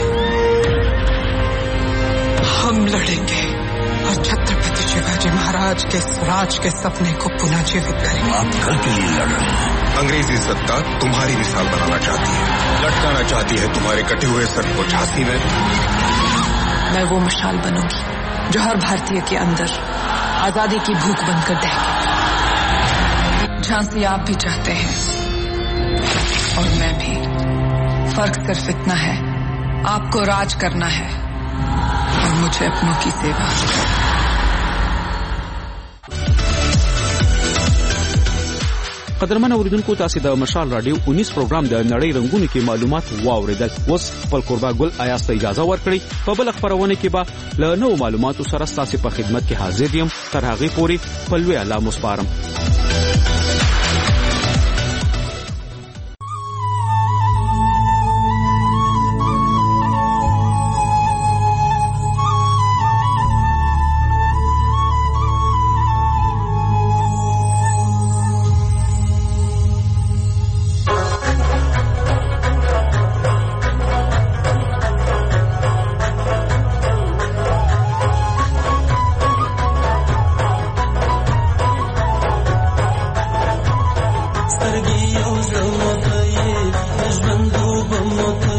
S19: हम लड़ेंगे और छत्रपति शिवाजी महाराज के स्वराज के सपने को पुनः जीवित करेंगे.
S21: आप कल के लिए लड़ रहे हैं.
S16: अंग्रेजी सत्ता तुम्हारी मिसाल बनाना चाहती है, लटकाना चाहती है तुम्हारे कटे हुए सर को झांसी में.
S19: मैं वो मशाल बनूंगी जो हर भारतीय के अंदर आजादी की भूख बनकर दहेगी. झांसी आप भी चाहते हैं और मैं भी. फर्क सिर्फ इतना है, आपको राज करना है और मुझे अपनों की सेवा.
S9: قدرمن اوریدونکو تاسو د مشال رادیو 19 پروګرام د نړۍ رنگونو کې معلومات واوریدل. اوس خپل قربا ګل آیاست اجازه ورکړي په بل خبرونه کې به له نو معلوماتو سره تاسو په خدمت کې حاضر یم. تر هغه پورې په لوی الله مسپارم.
S23: سترګې یو ځل ماته یې د ژوند لوبه ماته